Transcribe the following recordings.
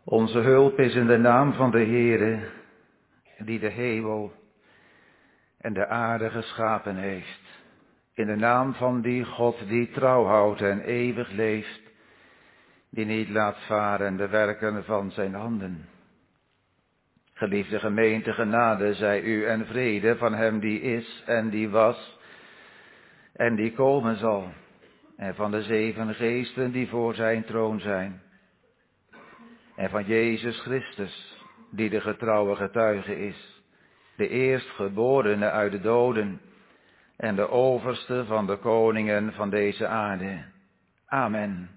Onze hulp is in de naam van de Heere, die de hemel en de aarde geschapen heeft. In de naam van die God die trouw houdt en eeuwig leeft, die niet laat varen de werken van zijn handen. Geliefde gemeente, genade zij u en vrede van hem die is en die was en die komen zal, en van de 7 geesten die voor zijn troon zijn, en van Jezus Christus, die de getrouwe getuige is, de eerstgeborene uit de doden en de overste van de koningen van deze aarde. Amen.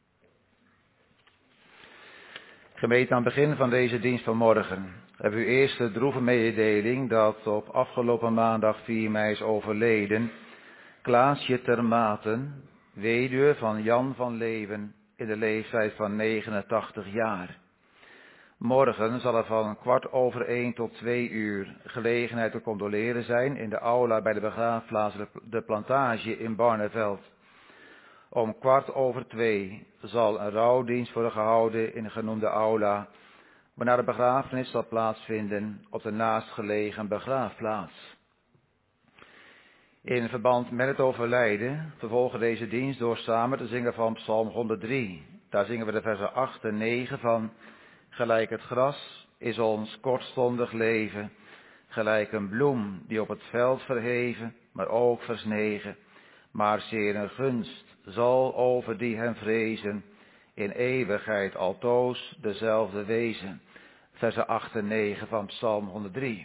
Gemeente, aan het begin van deze dienst van morgen hebben we eerst de droeve mededeling dat op afgelopen maandag 4 mei is overleden Klaasje Termaten, weduwe van Jan van Leeuwen, in de leeftijd van 89 jaar. Morgen zal er van 1:15 tot 2 gelegenheid te condoleren zijn in de aula bij de begraafplaats De Plantage in Barneveld. Om 1:15 zal een rouwdienst worden gehouden in de genoemde aula, waarna de begrafenis zal plaatsvinden op de naastgelegen begraafplaats. In verband met het overlijden vervolgen deze dienst door samen te zingen van Psalm 103. Daar zingen we de versen 8 en 9 van: Gelijk het gras is ons kortstondig leven, gelijk een bloem die op het veld verheven, maar ook versnegen. Maar zeer een gunst zal over die hem vrezen, in eeuwigheid altoos dezelfde wezen. Versen 8 en 9 van Psalm 103.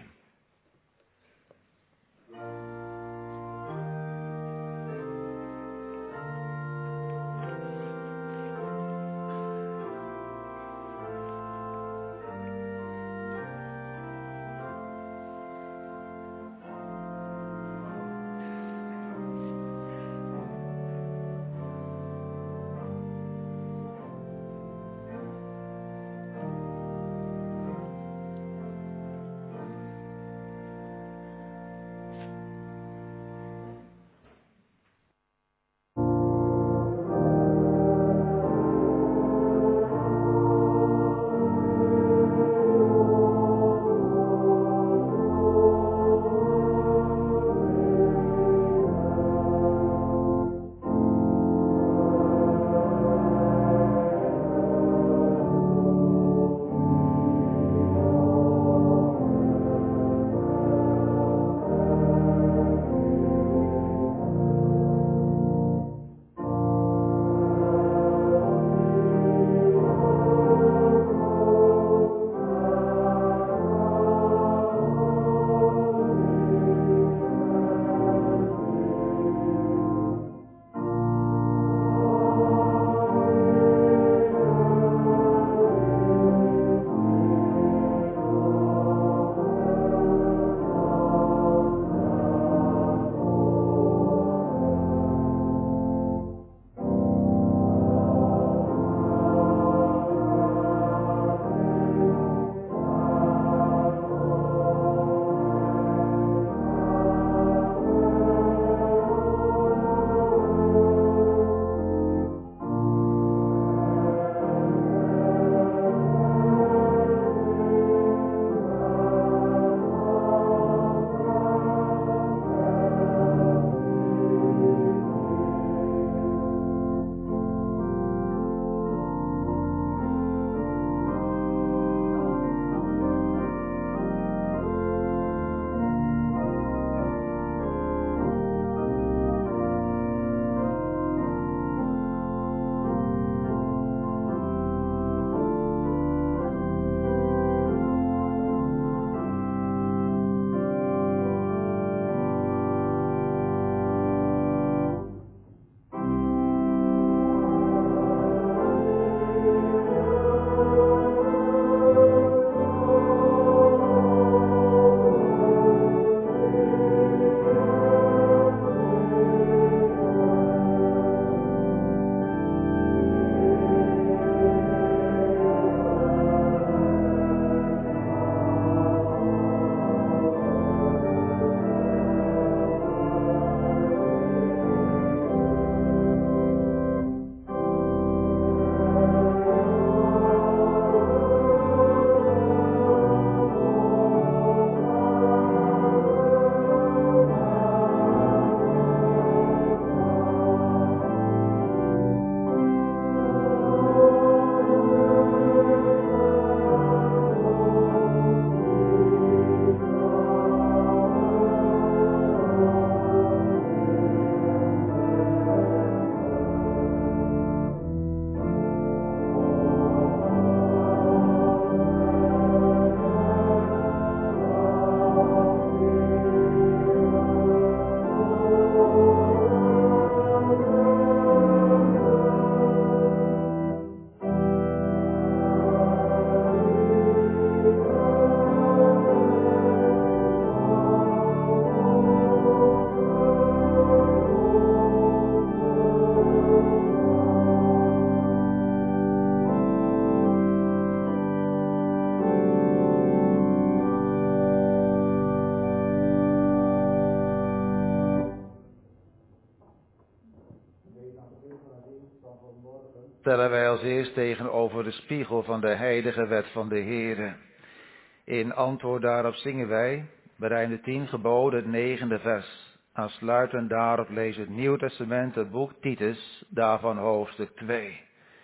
stellen wij als eerst tegenover de spiegel van de heilige wet van de Heere. In antwoord daarop zingen wij, bereid de 10 geboden, het 9e vers. Aansluitend daarop lezen het Nieuw Testament, het boek Titus, daarvan hoofdstuk 2.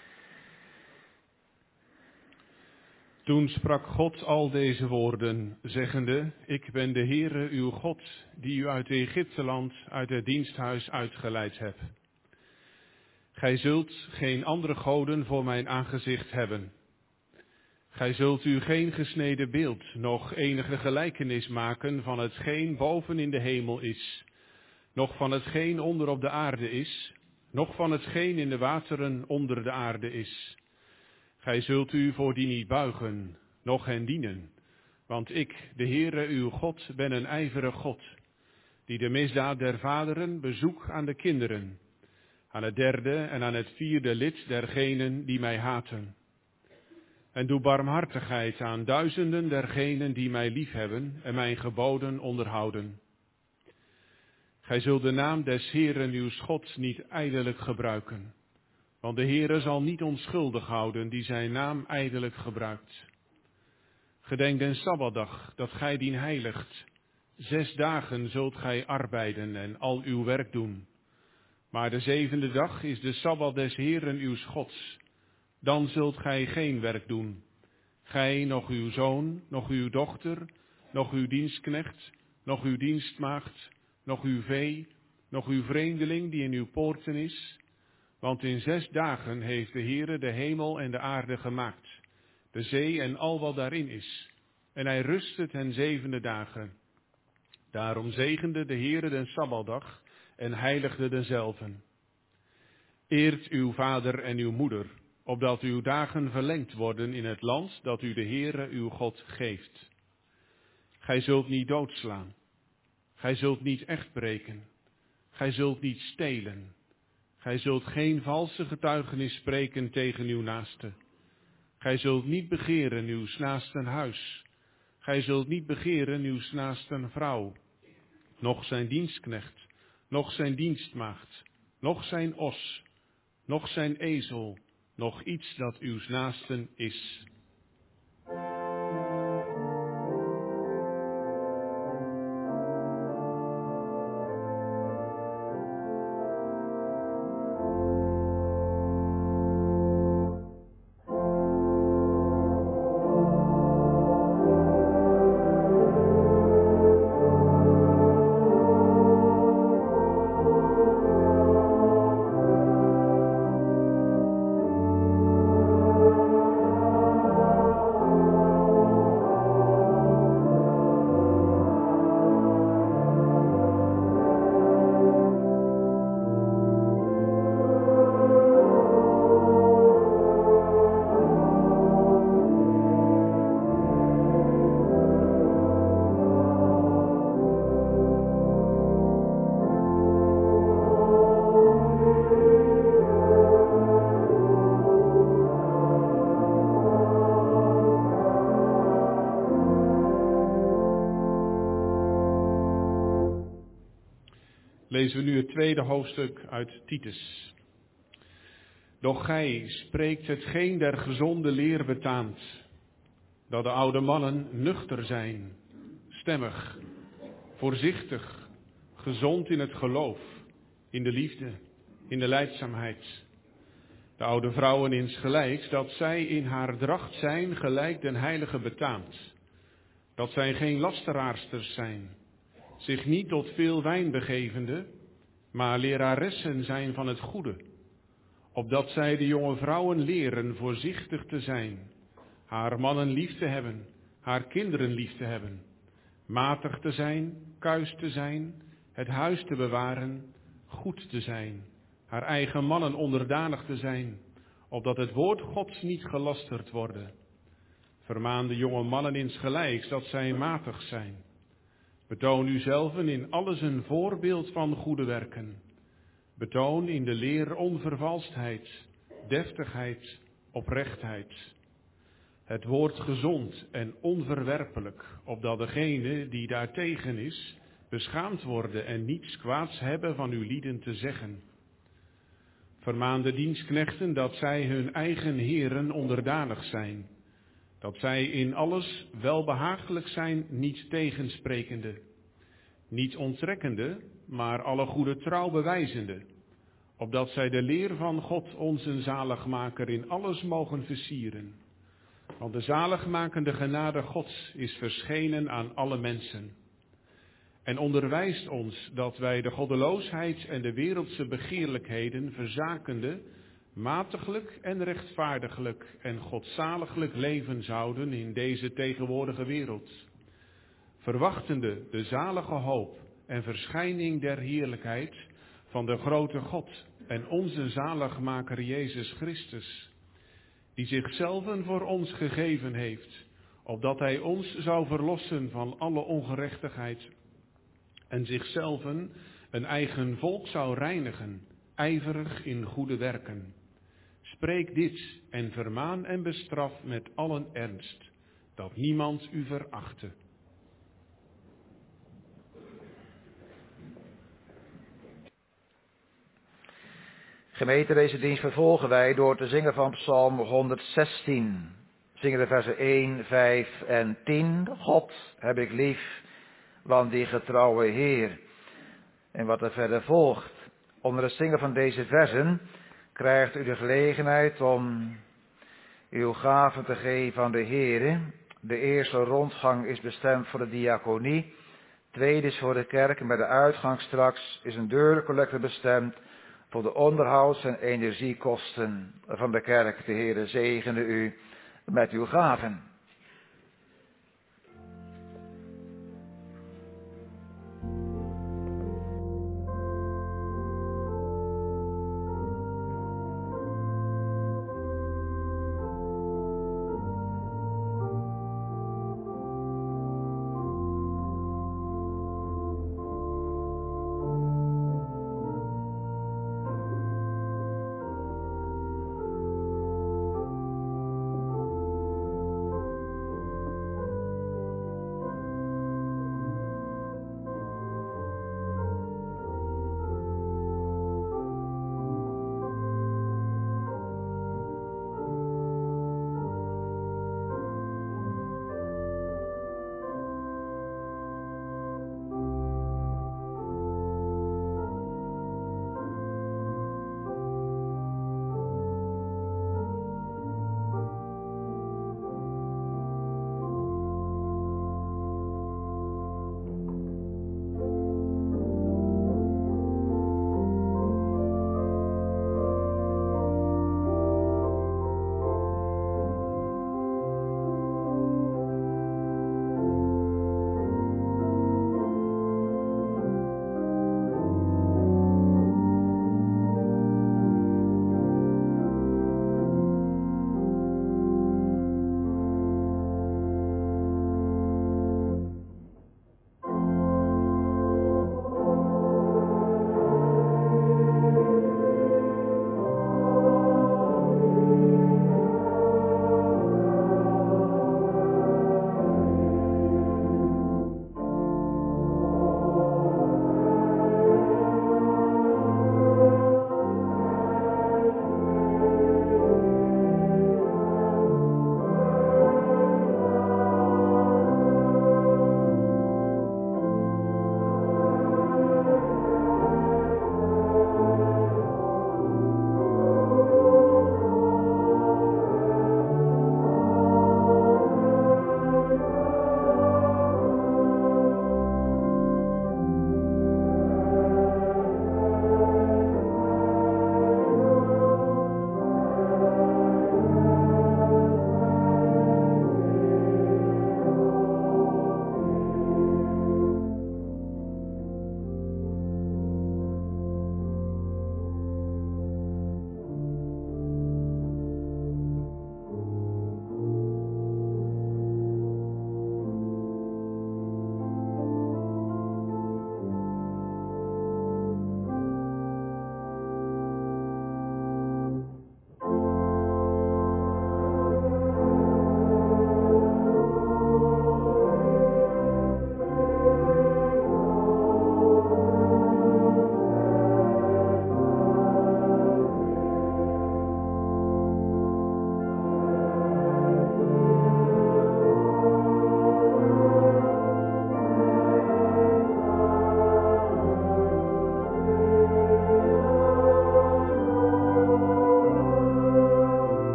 Toen sprak God al deze woorden, zeggende, ik ben de Heere uw God, die u uit Egypteland, uit het diensthuis uitgeleid hebt. Gij zult geen andere goden voor mijn aangezicht hebben. Gij zult u geen gesneden beeld, noch enige gelijkenis maken van hetgeen boven in de hemel is, noch van hetgeen onder op de aarde is, noch van hetgeen in de wateren onder de aarde is. Gij zult u voor die niet buigen, noch hen dienen, want ik, de Heere uw God, ben een ijverig God, die de misdaad der vaderen bezoek aan de kinderen, aan het 3e en aan het 4e lid dergenen die mij haten. En doe barmhartigheid aan duizenden dergenen die mij liefhebben en mijn geboden onderhouden. Gij zult de naam des Heeren uw Gods niet ijdelijk gebruiken, want de Heere zal niet onschuldig houden die zijn naam ijdelijk gebruikt. Gedenk den Sabbatdag, dat gij dien heiligt. 6 dagen zult gij arbeiden en al uw werk doen. Maar de 7e dag is de Sabbat des Heeren uw Gods. Dan zult gij geen werk doen. Gij, nog uw zoon, nog uw dochter, nog uw dienstknecht, nog uw dienstmaagd, nog uw vee, nog uw vreemdeling die in uw poorten is. Want in 6 dagen heeft de Heere de hemel en de aarde gemaakt, de zee en al wat daarin is. En hij rustte ten 7e dagen. Daarom zegende de Heere den Sabbatdag en heiligde denzelven. Eert uw vader en uw moeder, opdat uw dagen verlengd worden in het land dat u de Heere uw God geeft. Gij zult niet doodslaan. Gij zult niet echtbreken. Gij zult niet stelen. Gij zult geen valse getuigenis spreken tegen uw naaste. Gij zult niet begeren uw naasten huis. Gij zult niet begeren uw naasten vrouw, noch zijn dienstknecht, noch zijn dienstmaagd, noch zijn os, noch zijn ezel, noch iets dat uw naasten is. Lezen we nu het 2e hoofdstuk uit Titus. Doch gij spreekt hetgeen der gezonde leer betaamt, dat de oude mannen nuchter zijn, stemmig, voorzichtig, gezond in het geloof, in de liefde, in de lijdzaamheid. De oude vrouwen insgelijks, dat zij in haar dracht zijn gelijk den heilige betaamt, dat zij geen lasteraarsters zijn, zich niet tot veel wijn begevende, maar leraressen zijn van het goede, opdat zij de jonge vrouwen leren voorzichtig te zijn, haar mannen lief te hebben, haar kinderen lief te hebben, matig te zijn, kuis te zijn, het huis te bewaren, goed te zijn, haar eigen mannen onderdanig te zijn, opdat het woord Gods niet gelasterd worden. Vermaan de jonge mannen insgelijks dat zij matig zijn. Betoon uzelven in alles een voorbeeld van goede werken. Betoon in de leer onvervalstheid, deftigheid, oprechtheid. Het woord gezond en onverwerpelijk, opdat degene die daartegen is, beschaamd worden en niets kwaads hebben van uw lieden te zeggen. Vermaan de dienstknechten dat zij hun eigen heren onderdanig zijn. Dat zij in alles welbehagelijk zijn, niet tegensprekende. Niet onttrekkende, maar alle goede trouw bewijzende. Opdat zij de leer van God, onze zaligmaker, in alles mogen versieren. Want de zaligmakende genade Gods is verschenen aan alle mensen. En onderwijst ons dat wij de goddeloosheid en de wereldse begeerlijkheden verzakende, matiglijk en rechtvaardiglijk en godzaliglijk leven zouden in deze tegenwoordige wereld. Verwachtende de zalige hoop en verschijning der heerlijkheid van de grote God en onze zaligmaker Jezus Christus, die zichzelf voor ons gegeven heeft, opdat hij ons zou verlossen van alle ongerechtigheid en zichzelf een eigen volk zou reinigen, ijverig in goede werken. Spreek dit en vermaan en bestraf met allen ernst, dat niemand u verachte. Gemeente, deze dienst vervolgen wij door te zingen van Psalm 116. Zingen de versen 1, 5 en 10. God heb ik lief, want die getrouwe Heer. En wat er verder volgt. Onder het zingen van deze versen krijgt u de gelegenheid om uw gaven te geven aan de Heere. De eerste rondgang is bestemd voor de diaconie. Tweede is voor de kerk en bij de uitgang straks is een deurcollecte bestemd voor de onderhouds- en energiekosten van de kerk. De Heere zegene u met uw gaven.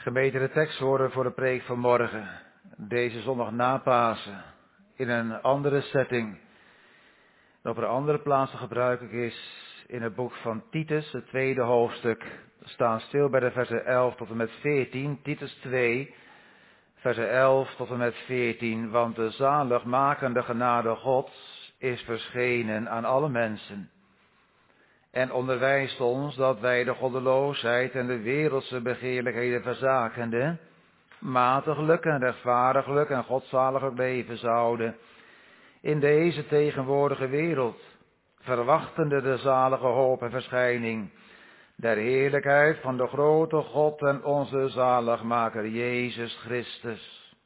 Gemeente, de tekstwoorden voor de preek van morgen, deze zondag na Pasen, in een andere setting, en op een andere plaats gebruikelijk is, in het boek van Titus, het tweede hoofdstuk. We staan stil bij de versen 11 tot en met 14, Titus 2, versen 11 tot en met 14, want de zaligmakende genade Gods is verschenen aan alle mensen. En onderwijst ons dat wij de goddeloosheid en de wereldse begeerlijkheden verzakende, matiglijk en rechtvaardiglijk en godzaliglijk leven zouden in deze tegenwoordige wereld, verwachtende de zalige hoop en verschijning der heerlijkheid van de grote God en onze zaligmaker Jezus Christus,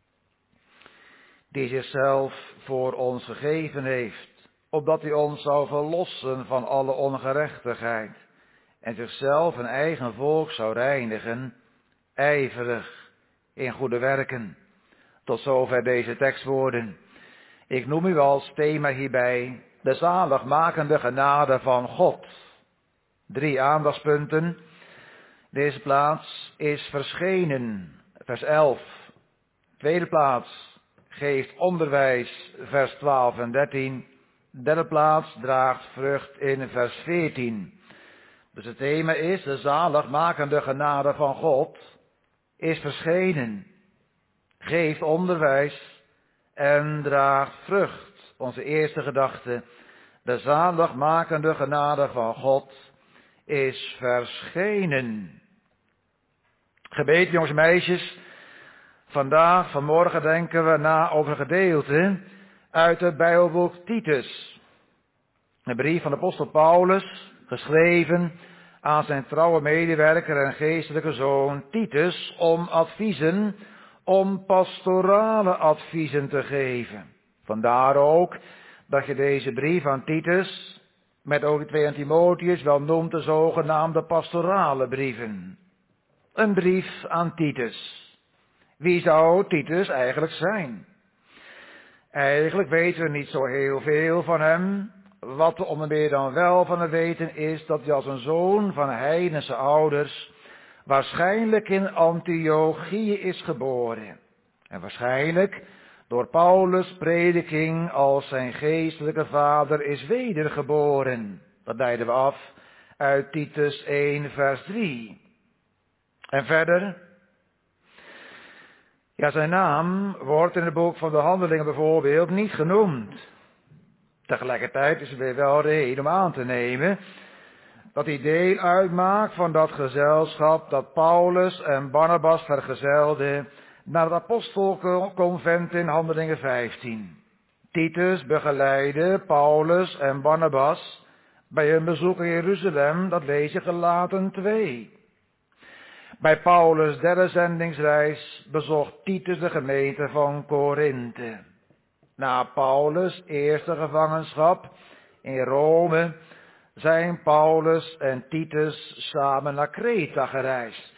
die zichzelf voor ons gegeven heeft, opdat hij ons zou verlossen van alle ongerechtigheid en zichzelf een eigen volk zou reinigen, ijverig in goede werken. Tot zover deze tekstwoorden. Ik noem u als thema hierbij de zaligmakende genade van God. 3 aandachtspunten. Deze plaats is verschenen, vers 11. Tweede plaats geeft onderwijs, vers 12 en 13. Derde plaats draagt vrucht in vers 14. Dus het thema is de zaligmakende genade van God is verschenen, geeft onderwijs en draagt vrucht. Onze eerste gedachte, de zaligmakende genade van God is verschenen. Gemeente, jongens en meisjes, vanmorgen denken we na over een gedeelte uit het Bijbelboek Titus. Een brief van de apostel Paulus, geschreven aan zijn trouwe medewerker en geestelijke zoon Titus om pastorale adviezen te geven. Vandaar ook dat je deze brief aan Titus, met ook de 2 aan Timotheus, wel noemt de zogenaamde pastorale brieven. Een brief aan Titus. Wie zou Titus eigenlijk zijn? Eigenlijk weten we niet zo heel veel van hem. Wat we onder meer dan wel van hem weten is dat hij als een zoon van heidense ouders waarschijnlijk in Antiochië is geboren. En waarschijnlijk door Paulus' prediking als zijn geestelijke vader is wedergeboren. Dat leiden we af uit Titus 1 vers 3. En verder, ja, zijn naam wordt in het boek van de Handelingen bijvoorbeeld niet genoemd. Tegelijkertijd is er weer wel reden om aan te nemen dat hij deel uitmaakt van dat gezelschap dat Paulus en Barnabas vergezelden naar het apostelconvent in Handelingen 15. Titus begeleidde Paulus en Barnabas bij hun bezoek in Jeruzalem, dat lees je Galaten 2. Bij Paulus' derde zendingsreis bezocht Titus de gemeente van Korinthe. Na Paulus' eerste gevangenschap in Rome zijn Paulus en Titus samen naar Kreta gereisd.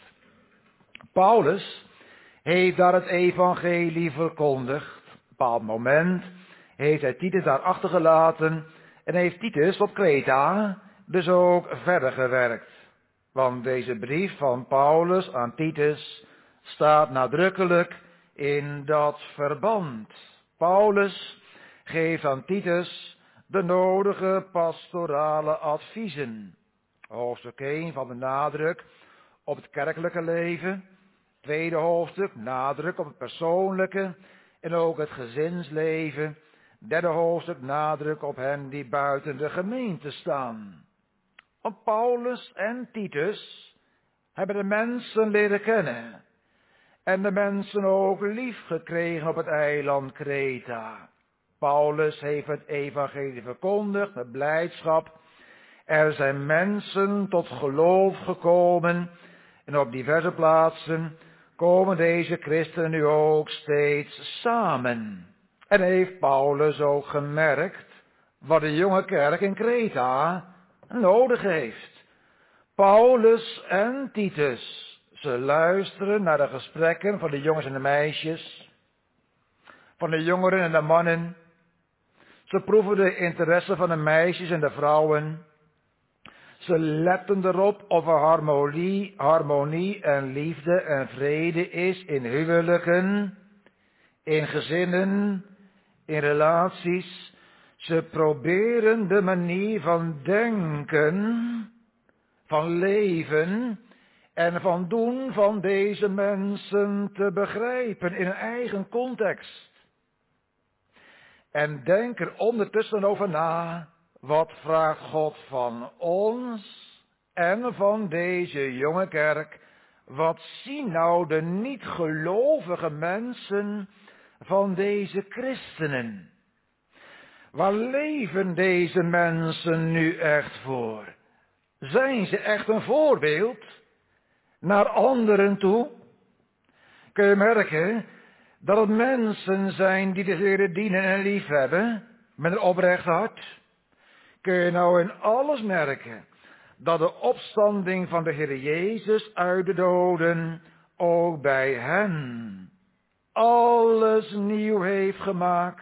Paulus heeft daar het evangelie verkondigd. Op een bepaald moment heeft hij Titus daar achtergelaten en heeft Titus op Kreta dus ook verder gewerkt. Want deze brief van Paulus aan Titus staat nadrukkelijk in dat verband. Paulus geeft aan Titus de nodige pastorale adviezen. Hoofdstuk 1 van de nadruk op het kerkelijke leven. Tweede hoofdstuk nadruk op het persoonlijke en ook het gezinsleven. Derde hoofdstuk nadruk op hen die buiten de gemeente staan. Want Paulus en Titus hebben de mensen leren kennen. En de mensen ook lief gekregen op het eiland Kreta. Paulus heeft het evangelie verkondigd met blijdschap. Er zijn mensen tot geloof gekomen. En op diverse plaatsen komen deze christenen nu ook steeds samen. En heeft Paulus ook gemerkt wat de jonge kerk in Kreta nodig heeft. Paulus en Titus, ze luisteren naar de gesprekken van de jongens en de meisjes, van de jongeren en de mannen. Ze proeven de interesse van de meisjes en de vrouwen. Ze letten erop of er harmonie en liefde en vrede is in huwelijken, in gezinnen, in relaties. Ze proberen de manier van denken, van leven en van doen van deze mensen te begrijpen in hun eigen context. En denk er ondertussen over na, wat vraagt God van ons en van deze jonge kerk? Wat zien nou de niet-gelovige mensen van deze christenen? Waar leven deze mensen nu echt voor? Zijn ze echt een voorbeeld naar anderen toe? Kun je merken dat het mensen zijn die de Heer dienen en liefhebben met een oprecht hart? Kun je nou in alles merken dat de opstanding van de Heer Jezus uit de doden ook bij hen alles nieuw heeft gemaakt?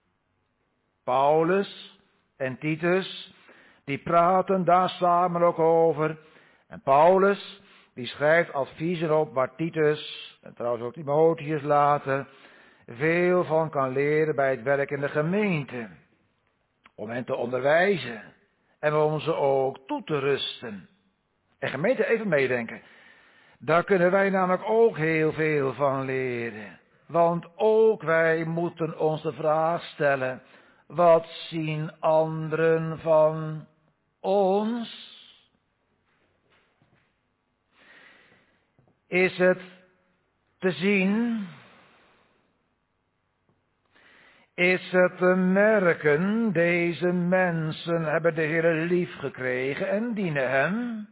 Paulus en Titus, die praten daar samen ook over. En Paulus, die schrijft adviezen op waar Titus, en trouwens ook Timotheus later, veel van kan leren bij het werk in de gemeente. Om hen te onderwijzen en om ze ook toe te rusten. En gemeente, even meedenken. Daar kunnen wij namelijk ook heel veel van leren. Want ook wij moeten ons de vraag stellen, wat zien anderen van ons? Is het te zien? Is het te merken, deze mensen hebben de Heer lief gekregen en dienen hem?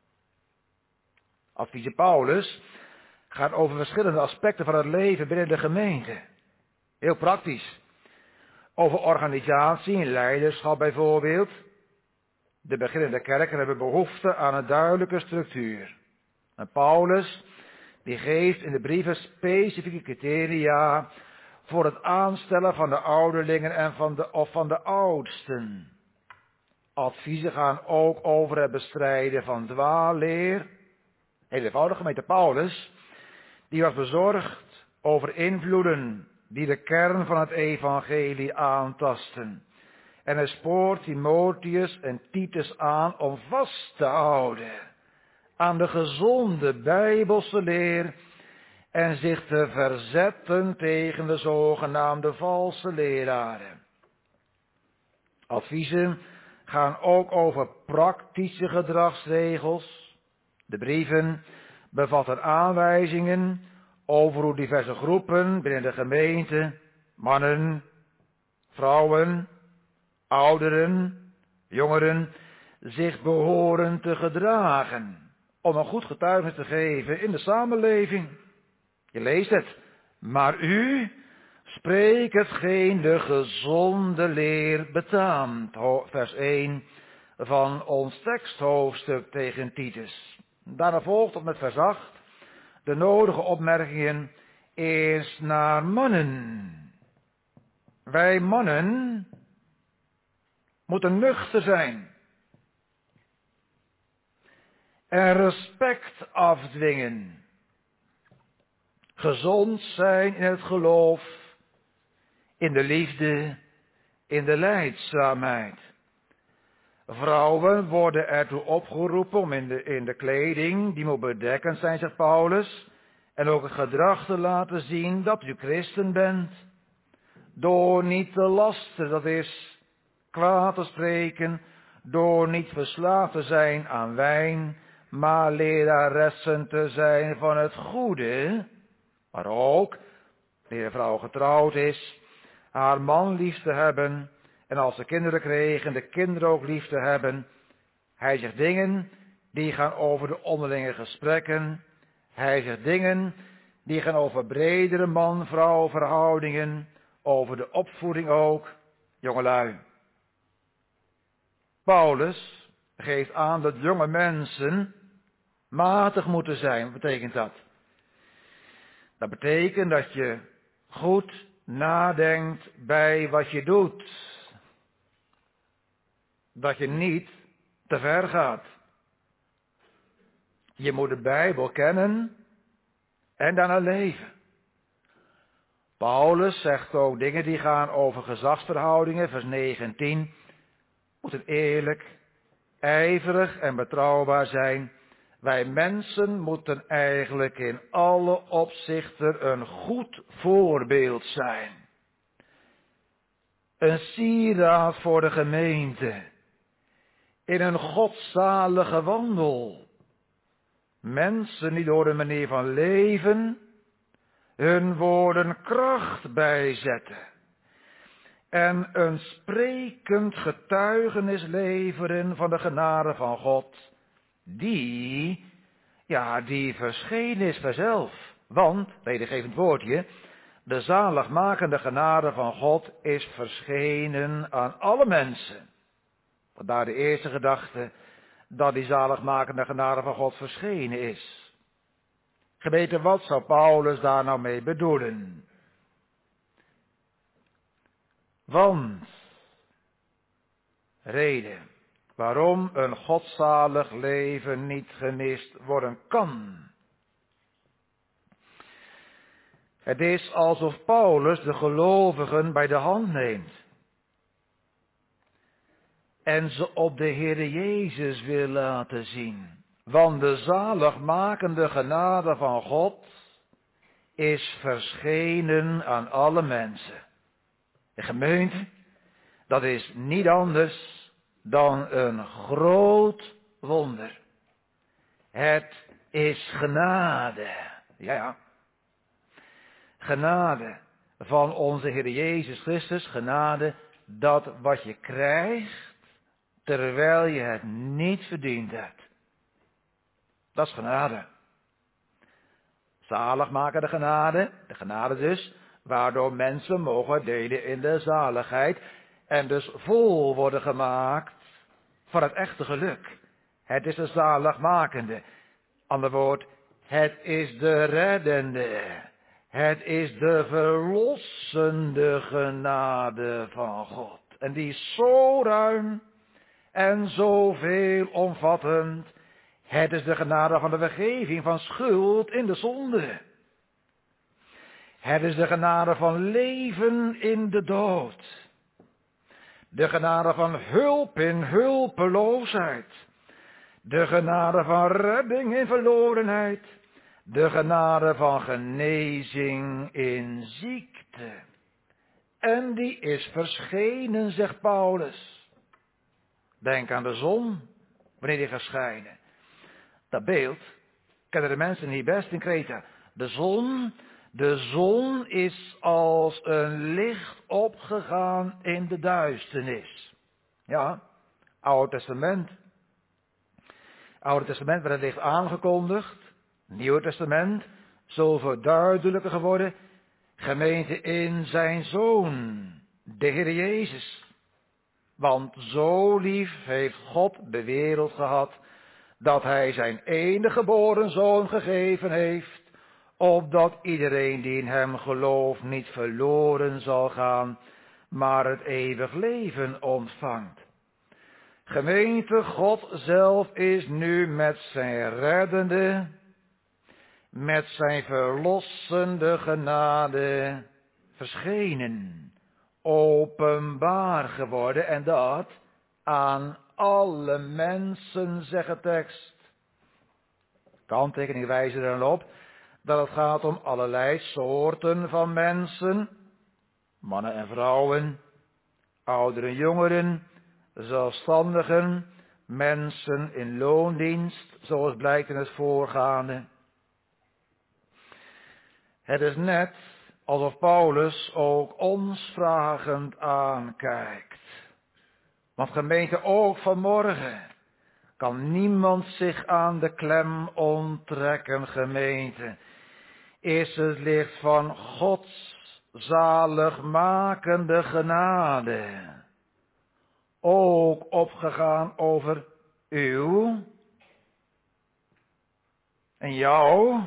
Advies Paulus gaat over verschillende aspecten van het leven binnen de gemeente. Heel praktisch. Over organisatie en leiderschap bijvoorbeeld. De beginnende kerken hebben behoefte aan een duidelijke structuur. En Paulus, die geeft in de brieven specifieke criteria voor het aanstellen van de ouderlingen en van de oudsten. Adviezen gaan ook over het bestrijden van dwaalleer. Heel eenvoudig, gemeente Paulus, die was bezorgd over invloeden die de kern van het evangelie aantasten. En hij spoort Timotheus en Titus aan om vast te houden aan de gezonde Bijbelse leer en zich te verzetten tegen de zogenaamde valse leraren. Adviezen gaan ook over praktische gedragsregels. De brieven bevatten aanwijzingen over hoe diverse groepen binnen de gemeente, mannen, vrouwen, ouderen, jongeren, zich behoren te gedragen om een goed getuigenis te geven in de samenleving. Je leest het. Maar u spreekt hetgeen de gezonde leer betaamt. Vers 1 van ons teksthoofdstuk tegen Titus. Daarna volgt tot met vers 8 de nodige opmerkingen eerst naar mannen. Wij mannen moeten nuchter zijn. En respect afdwingen. Gezond zijn in het geloof, in de liefde, in de lijdzaamheid. Vrouwen worden ertoe opgeroepen om in de kleding, die moet bedekkend zijn, zegt Paulus, en ook het gedrag te laten zien dat u christen bent. Door niet te lasten, dat is kwaad te spreken, door niet verslaafd te zijn aan wijn, maar leraressen te zijn van het goede, maar ook, wanneer de vrouw getrouwd is, haar man lief te hebben, en als ze kinderen kregen, de kinderen ook lief te hebben. Hij zegt dingen die gaan over de onderlinge gesprekken. Hij zegt dingen die gaan over bredere man-vrouw verhoudingen, over de opvoeding ook, jongelui. Paulus geeft aan dat jonge mensen matig moeten zijn. Wat betekent dat? Dat betekent dat je goed nadenkt bij wat je doet. Dat je niet te ver gaat. Je moet de Bijbel kennen en daarna leven. Paulus zegt ook dingen die gaan over gezagsverhoudingen, vers 9 en 10. Moeten eerlijk, ijverig en betrouwbaar zijn. Wij mensen moeten eigenlijk in alle opzichten een goed voorbeeld zijn. Een sieraad voor de gemeente. In een godzalige wandel. Mensen die door de manier van leven hun woorden kracht bijzetten. En een sprekend getuigenis leveren van de genade van God. Die verschenen is vanzelf. Want, redengevend woordje, de zaligmakende genade van God is verschenen aan alle mensen. Vandaar de eerste gedachte dat die zaligmakende genade van God verschenen is. Gemeente, wat zou Paulus daar nou mee bedoelen? Want, reden waarom een godzalig leven niet gemist worden kan. Het is alsof Paulus de gelovigen bij de hand neemt. En ze op de Heere Jezus wil laten zien. Want de zaligmakende genade van God is verschenen aan alle mensen. De gemeente, dat is niet anders dan een groot wonder. Het is genade. Ja. Genade van onze Heer Jezus Christus. Genade dat wat je krijgt terwijl je het niet verdiend hebt. Dat is genade. Zaligmakende genade, de genade dus, waardoor mensen mogen delen in de zaligheid en dus vol worden gemaakt van het echte geluk. Het is de zaligmakende. Ander woord, het is de reddende. Het is de verlossende genade van God. En die is zo ruim en zo veelomvattend. Het is de genade van de vergeving van schuld in de zonde. Het is de genade van leven in de dood. De genade van hulp in hulpeloosheid. De genade van redding in verlorenheid. De genade van genezing in ziekte. En die is verschenen, zegt Paulus. Denk aan de zon, wanneer die gaat schijnen. Dat beeld kennen de mensen niet best in Kreta. De zon is als een licht opgegaan in de duisternis. Ja, Oude Testament werd het licht aangekondigd. Nieuwe Testament, zoveel duidelijker geworden. Gemeente in zijn Zoon, de Heer Jezus. Want zo lief heeft God de wereld gehad, dat hij zijn enige geboren Zoon gegeven heeft, opdat iedereen die in hem gelooft niet verloren zal gaan, maar het eeuwig leven ontvangt. Gemeente, God zelf is nu met zijn reddende, met zijn verlossende genade verschenen, openbaar geworden en dat aan alle mensen, zegt de tekst. Kanttekening wijzen er dan op dat het gaat om allerlei soorten van mensen, mannen en vrouwen, ouderen, jongeren, zelfstandigen, mensen in loondienst, zoals blijkt in het voorgaande. Het is net alsof Paulus ook ons vragend aankijkt. Want gemeente, ook vanmorgen kan niemand zich aan de klem onttrekken, gemeente. Is het licht van Gods zaligmakende genade ook opgegaan over u en jou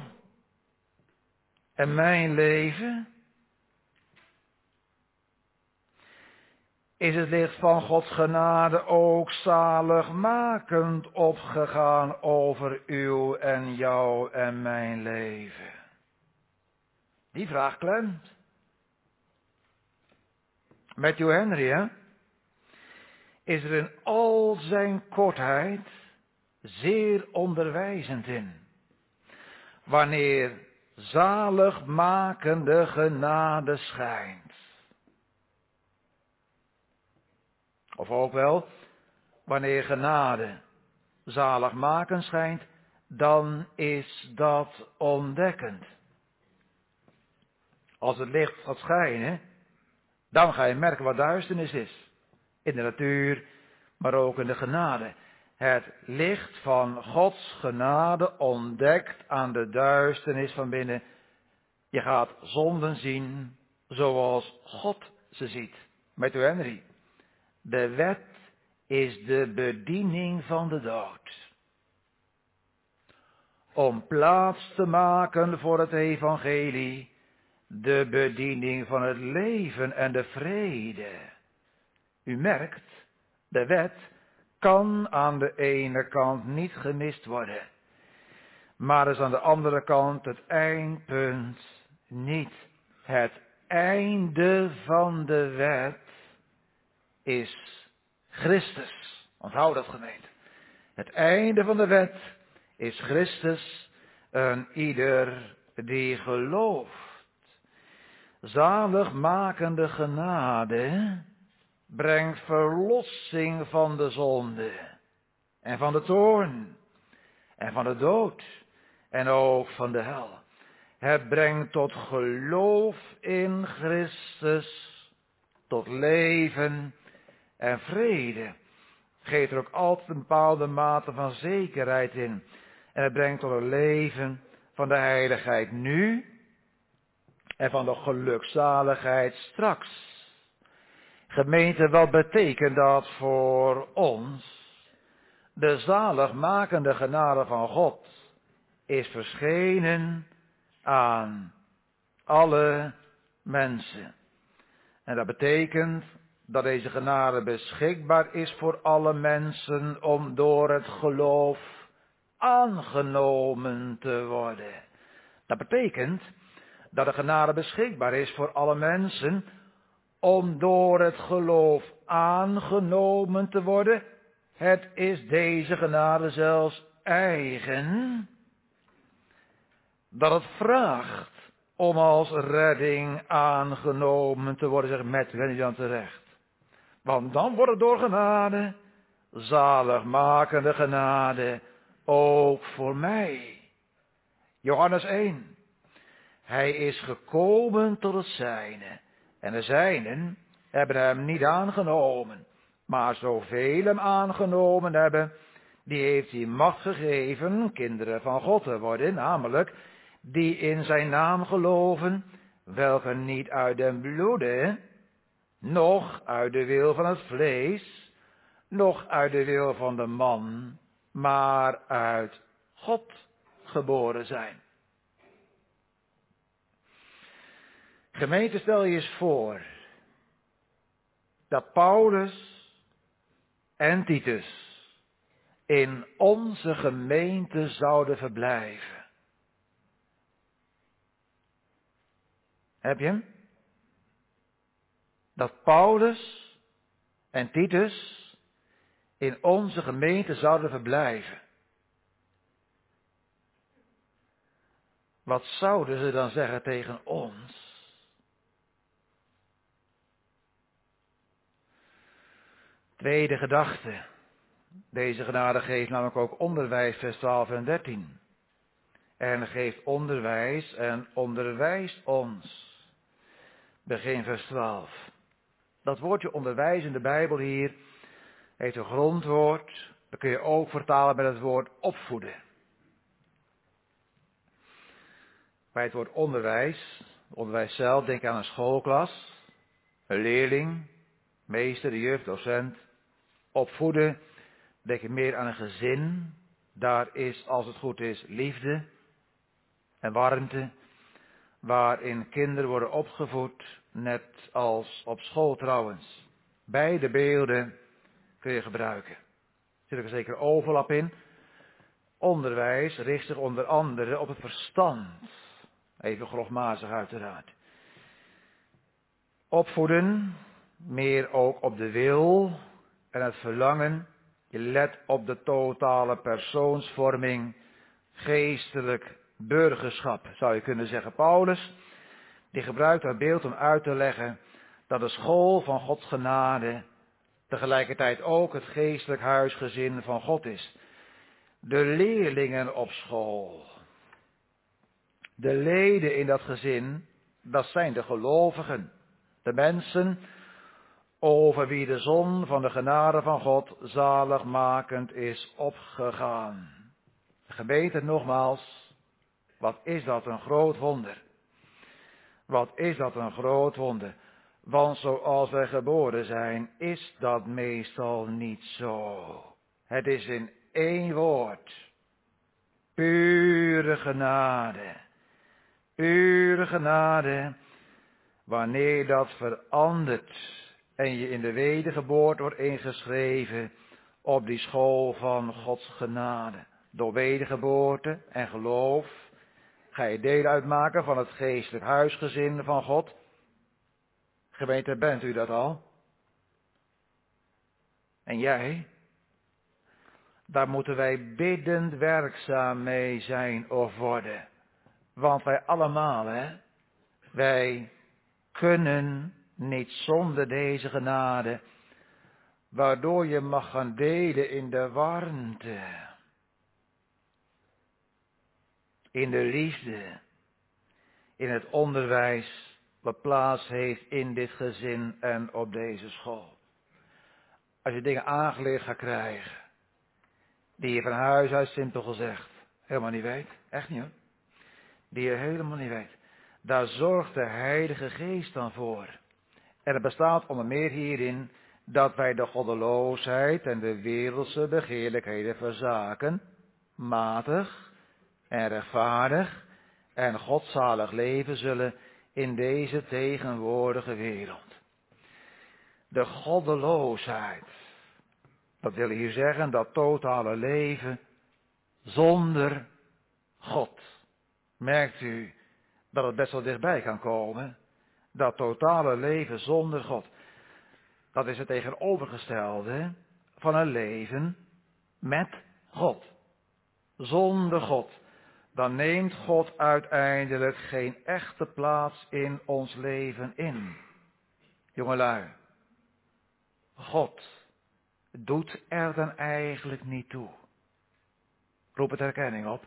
en mijn leven? is het licht van Gods genade ook zaligmakend opgegaan over uw en jouw en mijn leven? Die vraag klemt. Matthew Henry, hè, is er in al zijn kortheid zeer onderwijzend in. Wanneer zaligmakende genade schijnt. Of ook wel, wanneer genade zaligmakend schijnt, dan is dat ontdekkend. Als het licht gaat schijnen, dan ga je merken wat duisternis is. In de natuur, maar ook in de genade. Het licht van Gods genade ontdekt aan de duisternis van binnen. Je gaat zonden zien zoals God ze ziet. Matthew Henry. De wet is de bediening van de dood. Om plaats te maken voor het evangelie, de bediening van het leven en de vrede. U merkt, de wet kan aan de ene kant niet gemist worden, maar is aan de andere kant het eindpunt niet. Het einde van de wet is Christus. Onthoud dat, gemeente. Het einde van de wet is Christus en ieder die gelooft. Zaligmakende genade brengt verlossing van de zonde en van de toorn en van de dood en ook van de hel. Het brengt tot geloof in Christus, tot leven en vrede. Geeft er ook altijd een bepaalde mate van zekerheid in. En het brengt tot een leven van de heiligheid nu en van de gelukzaligheid straks. Gemeente, wat betekent dat voor ons? De zaligmakende genade van God is verschenen aan alle mensen. En dat betekent dat deze genade beschikbaar is voor alle mensen om door het geloof aangenomen te worden. Dat betekent dat de genade beschikbaar is voor alle mensen om door het geloof aangenomen te worden. Het is deze genade zelfs eigen, dat het vraagt om als redding aangenomen te worden, zegt Matthew dan terecht. Want dan wordt het door genade, zaligmakende genade, ook voor mij. Johannes 1. Hij is gekomen tot het zijne. En de zijnen hebben hem niet aangenomen. Maar zoveel hem aangenomen hebben, die heeft hij macht gegeven kinderen van God te worden. Namelijk, die in zijn naam geloven, welke niet uit den bloede, noch uit de wil van het vlees, noch uit de wil van de man, maar uit God geboren zijn. Gemeente, stel je eens voor dat Paulus en Titus in onze gemeente zouden verblijven. Heb je hem? Dat Paulus en Titus in onze gemeente zouden verblijven. Wat zouden ze dan zeggen tegen ons? Tweede gedachte. Deze genade geeft namelijk ook onderwijs, vers 12 en 13. En geeft onderwijs en onderwijst ons. Begin vers 12. Dat woordje onderwijs in de Bijbel hier heeft een grondwoord. Dat kun je ook vertalen met het woord opvoeden. Bij het woord onderwijs zelf, denk aan een schoolklas, een leerling, meester, de juf, docent. Opvoeden, denk je meer aan een gezin. Daar is, als het goed is, liefde en warmte, waarin kinderen worden opgevoed, net als op school trouwens. Beide beelden kun je gebruiken. Er zit ook een zekere overlap in. Onderwijs richt zich onder andere op het verstand. Even grofmazig uiteraard. Opvoeden, meer ook op de wil en het verlangen. Je let op de totale persoonsvorming, geestelijk burgerschap, zou je kunnen zeggen. Paulus, die gebruikt dat beeld om uit te leggen dat de school van Gods genade tegelijkertijd ook het geestelijk huisgezin van God is. De leerlingen op school, de leden in dat gezin, dat zijn de gelovigen, de mensen over wie de zon van de genade van God zaligmakend is opgegaan. Gemeente, nogmaals, wat is dat een groot wonder. Wat is dat een groot wonder. Want zoals wij geboren zijn, is dat meestal niet zo. Het is in één woord. Pure genade. Pure genade. Wanneer dat verandert en je in de wedergeboorte wordt ingeschreven op die school van Gods genade. Door wedergeboorte en geloof ga je deel uitmaken van het geestelijk huisgezin van God. Gemeente, bent u dat al? En jij? Daar moeten wij biddend werkzaam mee zijn of worden. Want wij allemaal, wij kunnen niet zonder deze genade, waardoor je mag gaan delen in de warmte, in de liefde, in het onderwijs wat plaats heeft in dit gezin en op deze school. Als je dingen aangeleerd gaat krijgen, die je van huis uit simpel gezegd helemaal niet weet, echt niet hoor, die je helemaal niet weet, daar zorgt de Heilige Geest dan voor. En het bestaat onder meer hierin dat wij de goddeloosheid en de wereldse begeerlijkheden verzaken, matig en rechtvaardig en godzalig leven zullen in deze tegenwoordige wereld. De goddeloosheid, dat wil hier zeggen dat totale leven zonder God. Merkt u dat het best wel dichtbij kan komen? Dat totale leven zonder God. Dat is het tegenovergestelde van een leven met God. Zonder God. Dan neemt God uiteindelijk geen echte plaats in ons leven in. Jongelui, God doet er dan eigenlijk niet toe. Roep het erkenning op.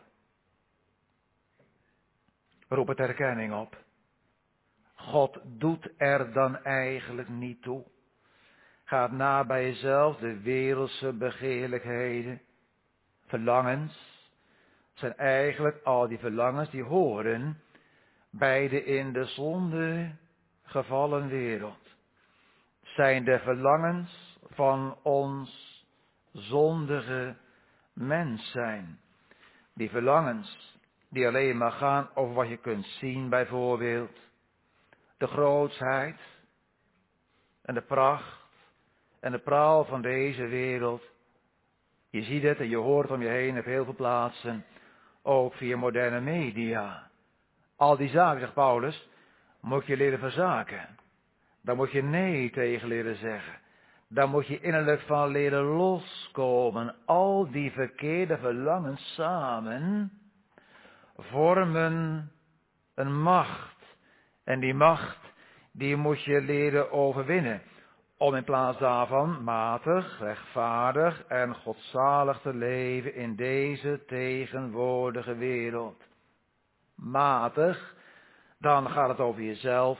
Roep het erkenning op. God doet er dan eigenlijk niet toe. Gaat na bij jezelf, de wereldse begeerlijkheden, verlangens, zijn eigenlijk al die verlangens die horen bij de in de zonde gevallen wereld. Zijn de verlangens van ons zondige mens zijn. Die verlangens die alleen maar gaan over wat je kunt zien bijvoorbeeld. De grootsheid en de pracht en de praal van deze wereld. Je ziet het en je hoort om je heen op heel veel plaatsen. Ook via moderne media. Al die zaken, zegt Paulus, moet je leren verzaken. Daar moet je nee tegen leren zeggen. Daar moet je innerlijk van leren loskomen. Al die verkeerde verlangens samen vormen een macht. En die macht, die moet je leren overwinnen. Om in plaats daarvan matig, rechtvaardig en godzalig te leven in deze tegenwoordige wereld. Matig, dan gaat het over jezelf.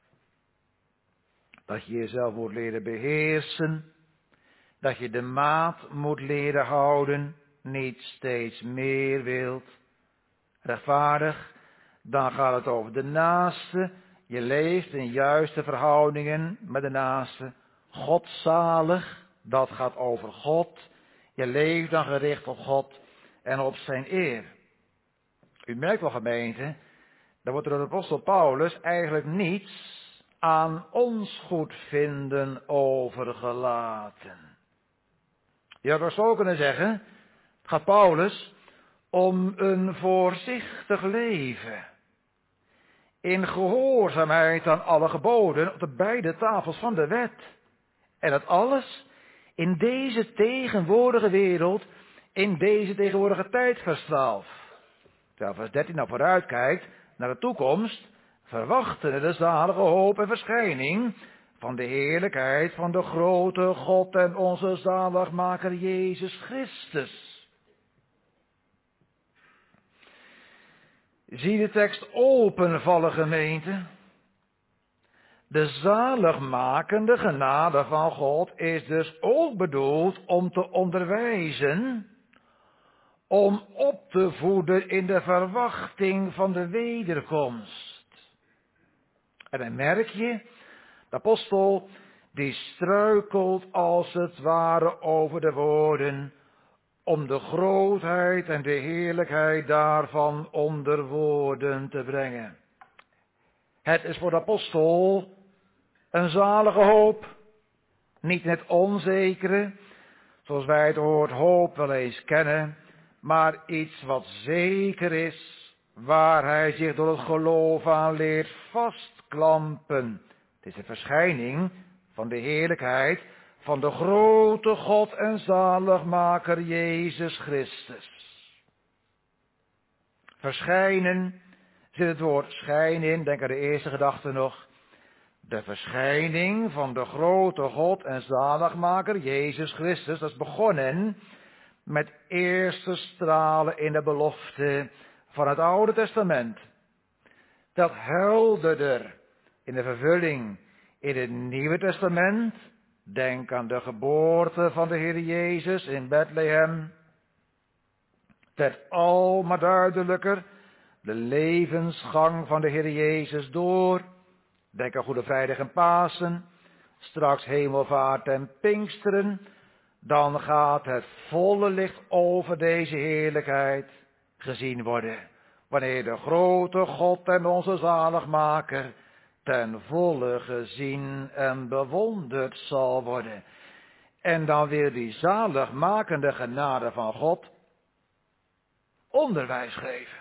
Dat je jezelf moet leren beheersen. Dat je de maat moet leren houden. Niet steeds meer wilt. Rechtvaardig, dan gaat het over de naaste. Je leeft in juiste verhoudingen met de naaste. Godzalig, dat gaat over God. Je leeft dan gericht op God en op zijn eer. U merkt wel, gemeente, daar wordt door de apostel Paulus eigenlijk niets aan ons goedvinden overgelaten. Je had ook zo kunnen zeggen, het gaat Paulus om een voorzichtig leven. In gehoorzaamheid aan alle geboden op de beide tafels van de wet. En dat alles in deze tegenwoordige wereld, in deze tegenwoordige tijd verstraalt. Terwijl vers 13 nou vooruitkijkt naar de toekomst, verwachten de zalige hoop en verschijning van de heerlijkheid van de grote God en onze zaligmaker Jezus Christus. Zie de tekst openvallen, gemeente. De zaligmakende genade van God is dus ook bedoeld om te onderwijzen, om op te voeden in de verwachting van de wederkomst. En dan merk je, de apostel die struikelt als het ware over de woorden, om de grootheid en de heerlijkheid daarvan onder woorden te brengen. Het is voor de apostel een zalige hoop, niet het onzekere, zoals wij het woord hoop wel eens kennen, maar iets wat zeker is, waar hij zich door het geloof aan leert vastklampen. Het is de verschijning van de heerlijkheid van de grote God en zaligmaker Jezus Christus. Verschijnen, zit het woord schijn in, denk aan de eerste gedachte nog. De verschijning van de grote God en zaligmaker Jezus Christus, dat is begonnen met eerste stralen in de belofte van het Oude Testament. Dat helderder in de vervulling in het Nieuwe Testament. Denk aan de geboorte van de Heer Jezus in Bethlehem. Werd al maar duidelijker de levensgang van de Heer Jezus door. Denk aan Goede Vrijdag en Pasen. Straks Hemelvaart en Pinksteren. Dan gaat het volle licht over deze heerlijkheid gezien worden. Wanneer de grote God en onze zaligmaker ten volle gezien en bewonderd zal worden. En dan wil die zaligmakende genade van God onderwijs geven.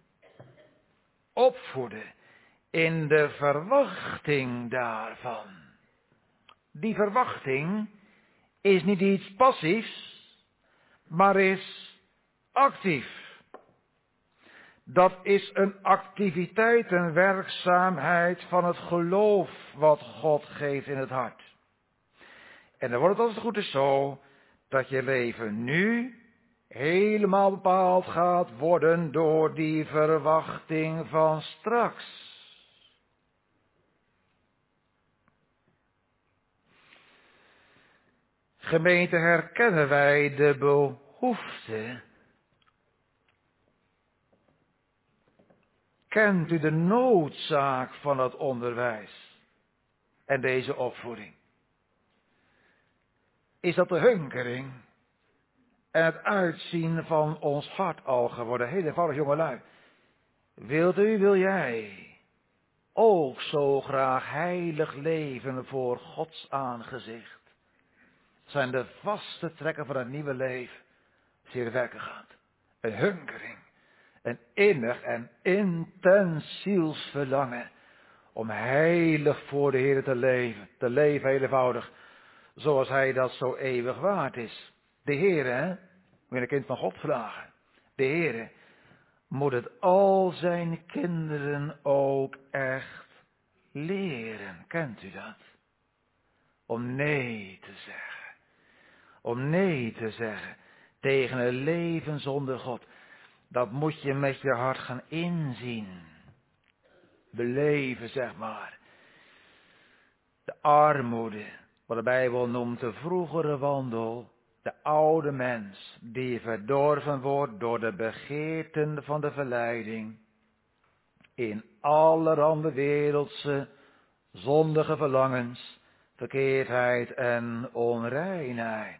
Opvoeden in de verwachting daarvan. Die verwachting is niet iets passiefs, maar is actief. Dat is een activiteit, een werkzaamheid van het geloof wat God geeft in het hart. En dan wordt het als het goed is zo, dat je leven nu helemaal bepaald gaat worden door die verwachting van straks. Gemeente, herkennen wij de behoefte? Kent u de noodzaak van het onderwijs en deze opvoeding? Is dat de hunkering en het uitzien van ons hart al geworden? Heel eenvoudig, jongelui. Wilt u, wil jij ook zo graag heilig leven voor Gods aangezicht? Zijn de vaste trekken van het nieuwe leven zeer werken gaat. Een hunkering. Een innig en intens zielsverlangen om heilig voor de Heer te leven. Te leven heel eenvoudig, zoals Hij dat zo eeuwig waard is. De Heer, moet je een kind van God vragen. De Heer moet het al zijn kinderen ook echt leren. Kent u dat? Om nee te zeggen. Om nee te zeggen tegen een leven zonder God. Dat moet je met je hart gaan inzien. Beleven, zeg maar. De armoede, wat de Bijbel noemt de vroegere wandel. De oude mens, die verdorven wordt door de begeerten van de verleiding. In allerhande wereldse, zondige verlangens, verkeerdheid en onreinheid.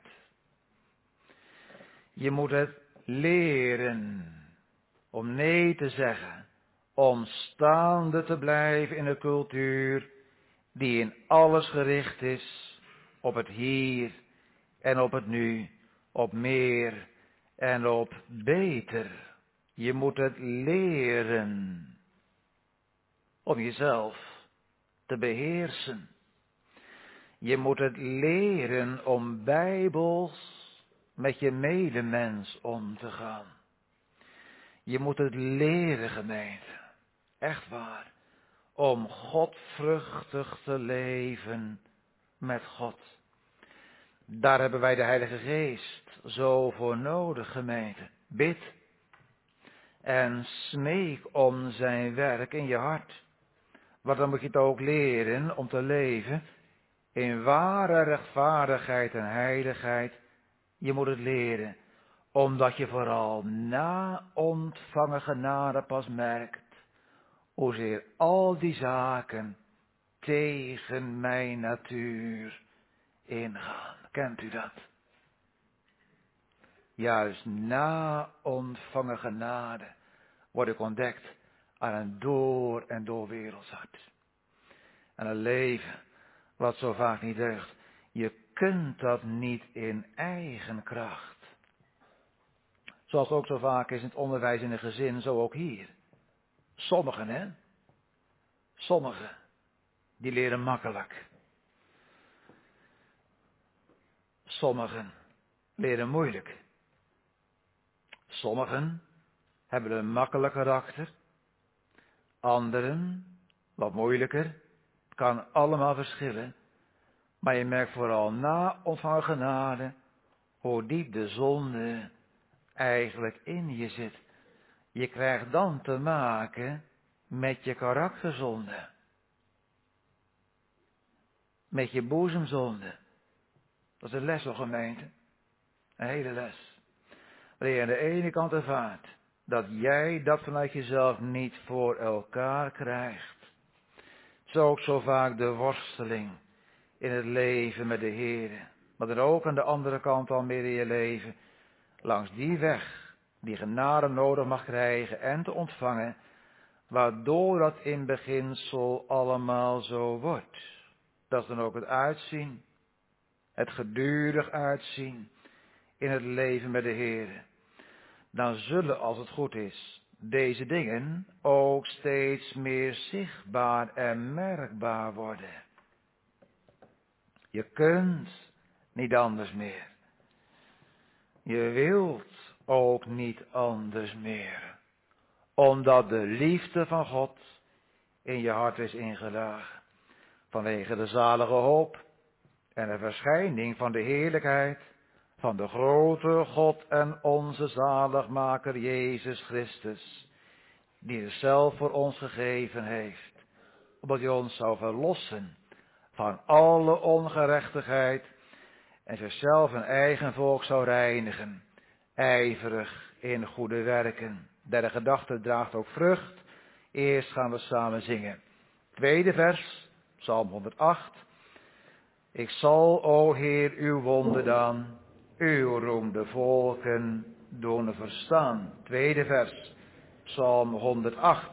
Je moet het leren om nee te zeggen, om staande te blijven in een cultuur die in alles gericht is op het hier en op het nu, op meer en op beter. Je moet het leren om jezelf te beheersen. Je moet het leren om bijbels met je medemens om te gaan. Je moet het leren, gemeente, echt waar, om godvruchtig te leven met God. Daar hebben wij de Heilige Geest zo voor nodig, gemeente. Bid en smeek om zijn werk in je hart. Want dan moet je het ook leren om te leven in ware rechtvaardigheid en heiligheid. Je moet het leren, omdat je vooral na ontvangen genade pas merkt hoezeer al die zaken tegen mijn natuur ingaan. Kent u dat? Juist na ontvangen genade word ik ontdekt aan een door en door werelds hart. En een leven wat zo vaak niet deugt. Je kunt dat niet in eigen kracht. Zoals het ook zo vaak is in het onderwijs in een gezin, zo ook hier. Sommigen, hè? Sommigen, die leren makkelijk. Sommigen leren moeilijk. Sommigen hebben een makkelijk karakter. Anderen wat moeilijker. Het kan allemaal verschillen. Maar je merkt vooral na ontvangen genade hoe diep de zonde eigenlijk in je zit. Je krijgt dan te maken met je karakterzonde. Met je boezemzonde. Dat is een les, hoor, gemeente. Een hele les. Wanneer je aan de ene kant ervaart dat jij dat vanuit jezelf niet voor elkaar krijgt. Het is ook zo vaak de worsteling in het leven met de Heer. Maar dan ook aan de andere kant al meer in je leven. Langs die weg die genade nodig mag krijgen en te ontvangen. Waardoor dat in beginsel allemaal zo wordt. Dat is dan ook het uitzien. Het gedurig uitzien in het leven met de Heer. Dan zullen, als het goed is, deze dingen ook steeds meer zichtbaar en merkbaar worden. Je kunt niet anders meer. Je wilt ook niet anders meer. Omdat de liefde van God in je hart is ingedagen. Vanwege de zalige hoop en de verschijning van de heerlijkheid van de grote God en onze zaligmaker Jezus Christus, die zichzelf voor ons gegeven heeft, opdat hij ons zou verlossen van alle ongerechtigheid en zichzelf en eigen volk zou reinigen, ijverig in goede werken. Derde gedachte draagt ook vrucht. Eerst gaan we samen zingen. Tweede vers, Psalm 108. Ik zal, o Heer, uw wonderdaan, uw roem de volken doen verstaan. Tweede vers, Psalm 108.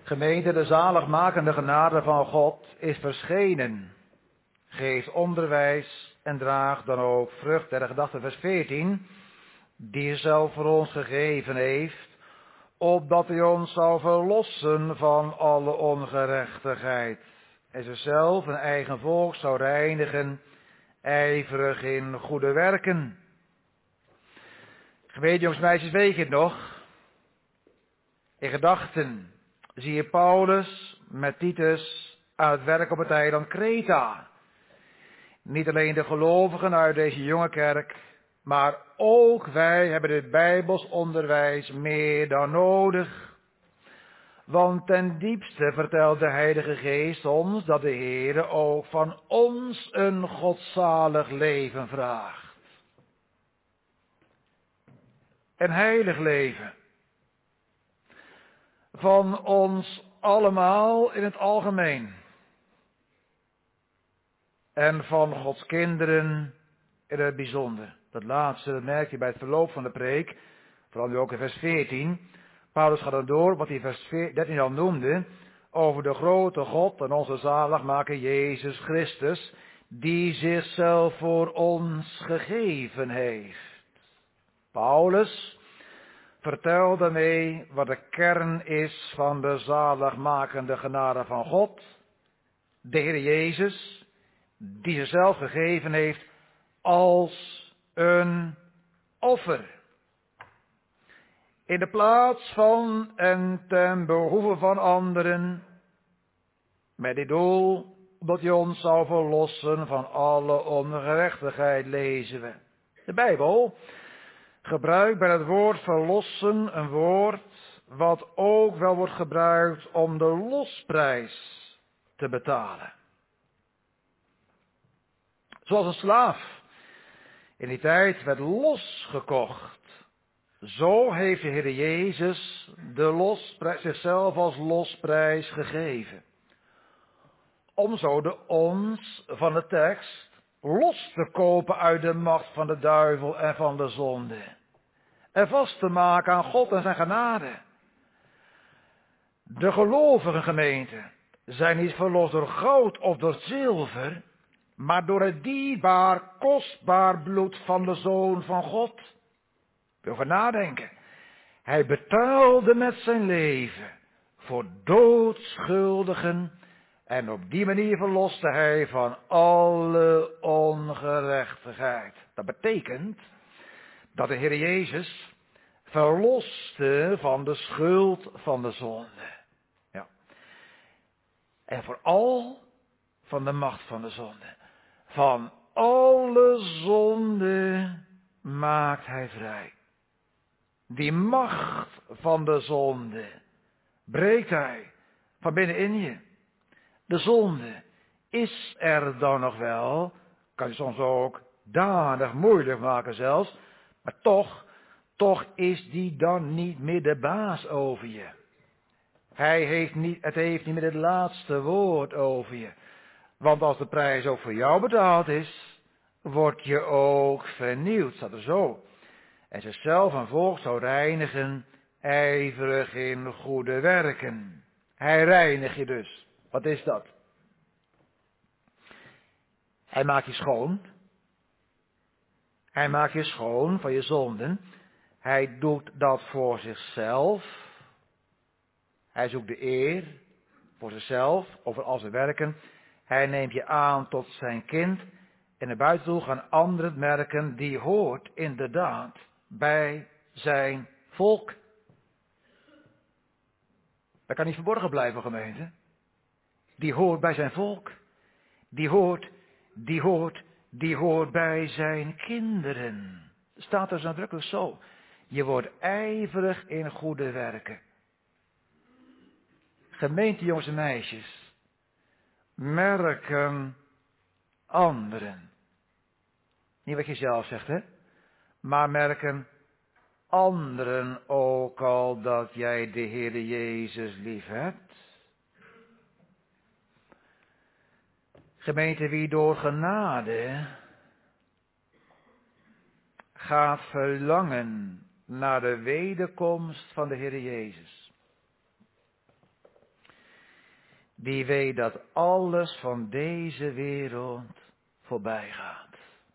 Gemeente, de zaligmakende genade van God is verschenen. Geeft onderwijs en draagt dan ook vrucht. Derde gedachte, vers 14. Die zelf voor ons gegeven heeft, opdat hij ons zou verlossen van alle ongerechtigheid. En zichzelf een eigen volk zou reinigen, ijverig in goede werken. Gemeente, jongens, meisjes, weet je het nog? In gedachten zie je Paulus met Titus aan het werk op het eiland Kreta. Niet alleen de gelovigen uit deze jonge kerk, maar ook wij hebben dit Bijbels onderwijs meer dan nodig. Want ten diepste vertelt de Heilige Geest ons dat de Heere ook van ons een godzalig leven vraagt. Een heilig leven. Van ons allemaal in het algemeen. En van Gods kinderen in het bijzonder. Dat laatste, dat merk je bij het verloop van de preek. Vooral nu ook in vers 14. Paulus gaat dan door wat hij vers 13 al noemde. Over de grote God en onze zaligmaker Jezus Christus. Die zichzelf voor ons gegeven heeft. Paulus vertelt daarmee wat de kern is van de zaligmakende genade van God. De Heer Jezus, die zichzelf gegeven heeft als een offer. In de plaats van en ten behoeve van anderen, met dit doel dat hij ons zou verlossen van alle ongerechtigheid, lezen we. De Bijbel gebruikt bij het woord verlossen een woord wat ook wel wordt gebruikt om de losprijs te betalen. Zoals een slaaf in die tijd werd losgekocht. Zo heeft de Heer Jezus zichzelf als losprijs gegeven. Om zo de ons van de tekst los te kopen uit de macht van de duivel en van de zonde. En vast te maken aan God en zijn genade. De gelovige gemeente zijn niet verlost door goud of door zilver, maar door het dierbaar, kostbaar bloed van de Zoon van God. Wil over nadenken. Hij betaalde met zijn leven voor doodschuldigen en op die manier verloste hij van alle ongerechtigheid. Dat betekent dat de Heer Jezus verloste van de schuld van de zonde. Ja. En vooral van de macht van de zonde. Van alle zonde maakt hij vrij. Die macht van de zonde breekt hij van binnenin je. De zonde is er dan nog wel, kan je soms ook danig moeilijk maken zelfs, maar toch is die dan niet meer de baas over je. Het heeft niet meer het laatste woord over je. Want als de prijs ook voor jou betaald is, word je ook vernieuwd, staat er zo. En zichzelf een volk zou reinigen, ijverig in goede werken. Hij reinigt je dus. Wat is dat? Hij maakt je schoon. Hij maakt je schoon van je zonden. Hij doet dat voor zichzelf. Hij zoekt de eer voor zichzelf of voor al zijn werken. Hij neemt je aan tot zijn kind. En naar buiten toe gaan anderen het merken, die hoort inderdaad bij zijn volk. Dat kan niet verborgen blijven, gemeente. Die hoort bij zijn volk. Die hoort bij zijn kinderen. Staat er zo nadrukkelijk zo. Je wordt ijverig in goede werken. Gemeente, jongens en meisjes. Merken anderen. Niet wat je zelf zegt, hè. Maar merken anderen ook al dat jij de Heer Jezus lief hebt. Gemeente, wie door genade gaat verlangen naar de wederkomst van de Heer Jezus. Die weet dat alles van deze wereld voorbij gaat.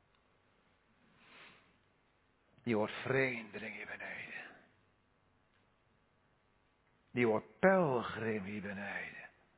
Die wordt vreemdeling hier beneden. Die wordt pelgrim hier beneden.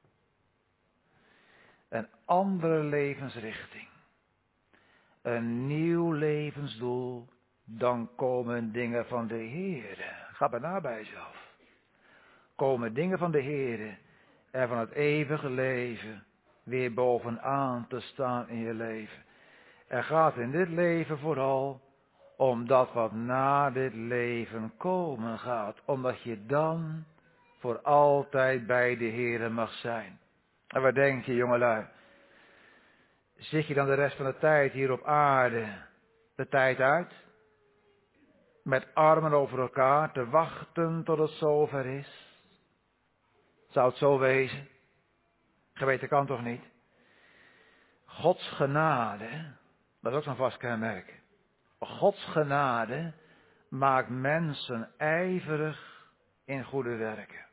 Een andere levensrichting. Een nieuw levensdoel. Dan komen dingen van de Heere. Ga maar na bij jezelf. Komen dingen van de Heere en van het eeuwige leven weer bovenaan te staan in je leven. Er gaat in dit leven vooral om dat wat na dit leven komen gaat. Omdat je dan voor altijd bij de Heere mag zijn. En wat denk je, jongelui? Zit je dan de rest van de tijd hier op aarde de tijd uit? Met armen over elkaar te wachten tot het zover is? Zou het zo wezen? Geweten kan toch niet? Gods genade, dat is ook zo'n vast kenmerk. Gods genade maakt mensen ijverig in goede werken.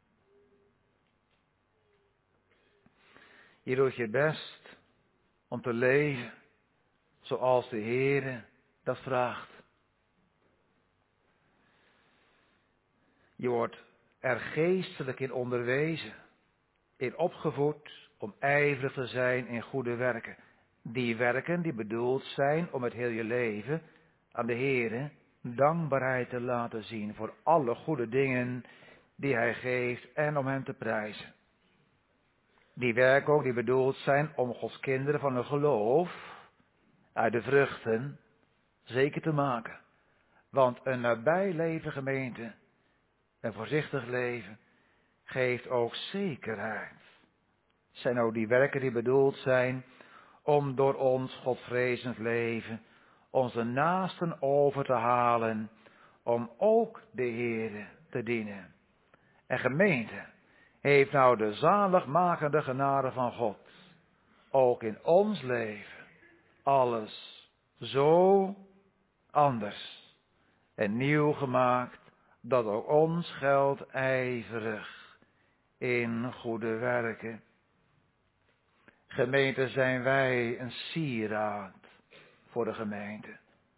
Je doet je best om te leven zoals de Heere dat vraagt. Je wordt er geestelijk in onderwezen, in opgevoed om ijverig te zijn in goede werken. Die werken die bedoeld zijn om het heel je leven aan de Heere dankbaarheid te laten zien voor alle goede dingen die Hij geeft en om Hem te prijzen. Die werken ook die bedoeld zijn om Gods kinderen van hun geloof uit de vruchten zeker te maken. Want een nabij leven, gemeente, een voorzichtig leven, geeft ook zekerheid. Zijn ook die werken die bedoeld zijn om door ons godvrezend leven onze naasten over te halen, om ook de Heere te dienen. En gemeente heeft nou de zaligmakende genade van God, ook in ons leven, alles zo anders en nieuw gemaakt, dat ook ons geldt ijverig in goede werken. Gemeente, zijn wij een sieraad voor de gemeente.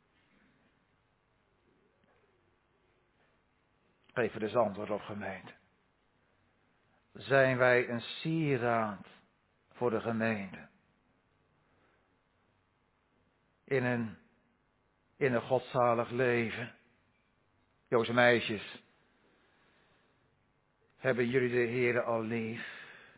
Geef er dus antwoord op, gemeente. Zijn wij een sieraad voor de gemeente? In een godzalig leven. Jongens en meisjes, hebben jullie de Heere al lief?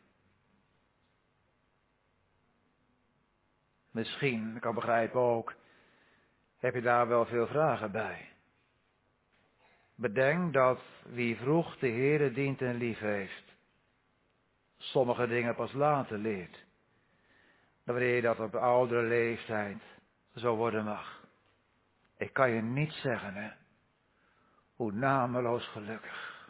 Misschien, ik kan begrijpen ook, heb je daar wel veel vragen bij. Bedenk dat wie vroeg de Heere dient en lief heeft, sommige dingen pas later leert. Dan wanneer je dat op oudere leeftijd zo worden mag. Ik kan je niet zeggen, hè, hoe nameloos gelukkig.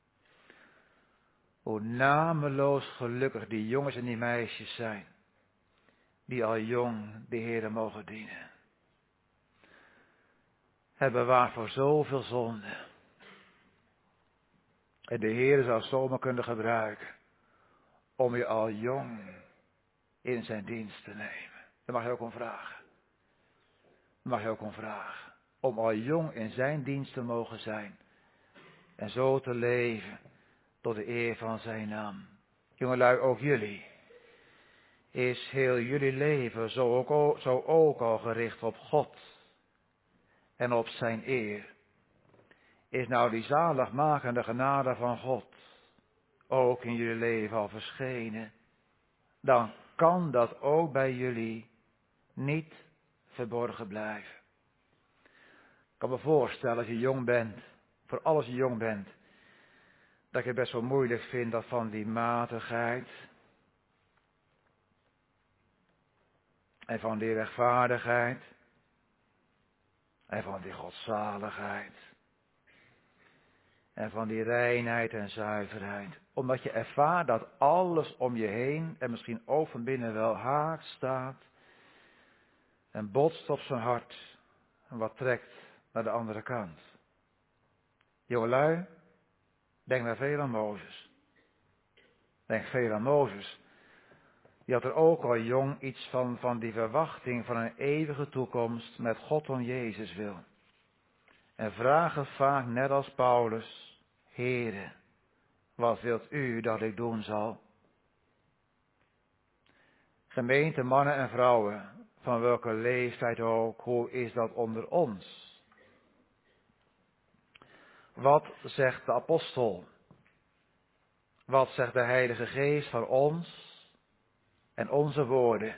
Hoe nameloos gelukkig die jongens en die meisjes zijn, die al jong de Heere mogen dienen. Het bewaart voor zoveel zonde. En de Heere zou zomaar kunnen gebruiken om je al jong in zijn dienst te nemen. Daar mag je ook om vragen. Daar mag je ook om vragen. Om al jong in zijn dienst te mogen zijn. En zo te leven tot de eer van zijn naam. Jongelui, ook jullie. Is heel jullie leven zo ook al gericht op God. En op zijn eer. Is nou die zaligmakende genade van God ook in jullie leven al verschenen, dan kan dat ook bij jullie niet verborgen blijven. Ik kan me voorstellen als je jong bent, voor alles je jong bent, dat je het best wel moeilijk vindt dat van die matigheid en van die rechtvaardigheid en van die godzaligheid en van die reinheid en zuiverheid. Omdat je ervaart dat alles om je heen en misschien ook van binnen wel haakt staat en botst op zijn hart en wat trekt naar de andere kant. Jongelui, denk maar veel aan Mozes. Denk veel aan Mozes. Die had er ook al jong iets van die verwachting van een eeuwige toekomst met God om Jezus wil. En vragen vaak net als Paulus, Heere, wat wilt u dat ik doen zal? Gemeente, mannen en vrouwen, van welke leeftijd ook, hoe is dat onder ons? Wat zegt de apostel? Wat zegt de Heilige Geest van ons en onze woorden?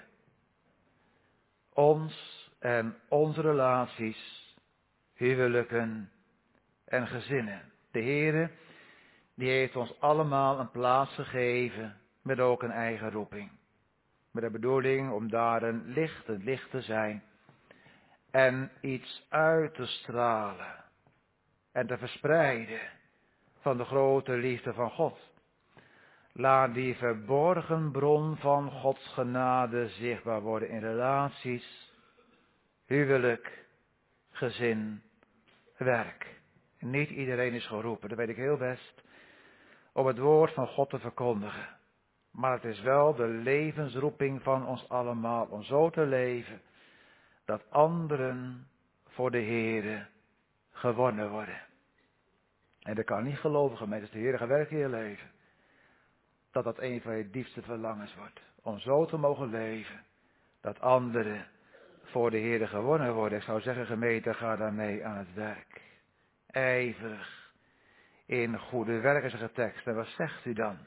Ons en onze relaties, huwelijken en gezinnen. De Heere, die heeft ons allemaal een plaats gegeven met ook een eigen roeping. Met de bedoeling om daar een licht te zijn en iets uit te stralen en te verspreiden van de grote liefde van God. Laat die verborgen bron van Gods genade zichtbaar worden in relaties, huwelijk, gezin, werk. Niet iedereen is geroepen, dat weet ik heel best, om het woord van God te verkondigen. Maar het is wel de levensroeping van ons allemaal om zo te leven dat anderen voor de Heere gewonnen worden. En dat kan niet gelovigen mee, dus de Heere gaat werken in je leven. Dat een van je diepste verlangens wordt. Om zo te mogen leven dat anderen voor de Heere gewonnen worden. Ik zou zeggen, gemeente, ga daarmee aan het werk. Ijverig in goede werk is een tekst. En wat zegt u dan?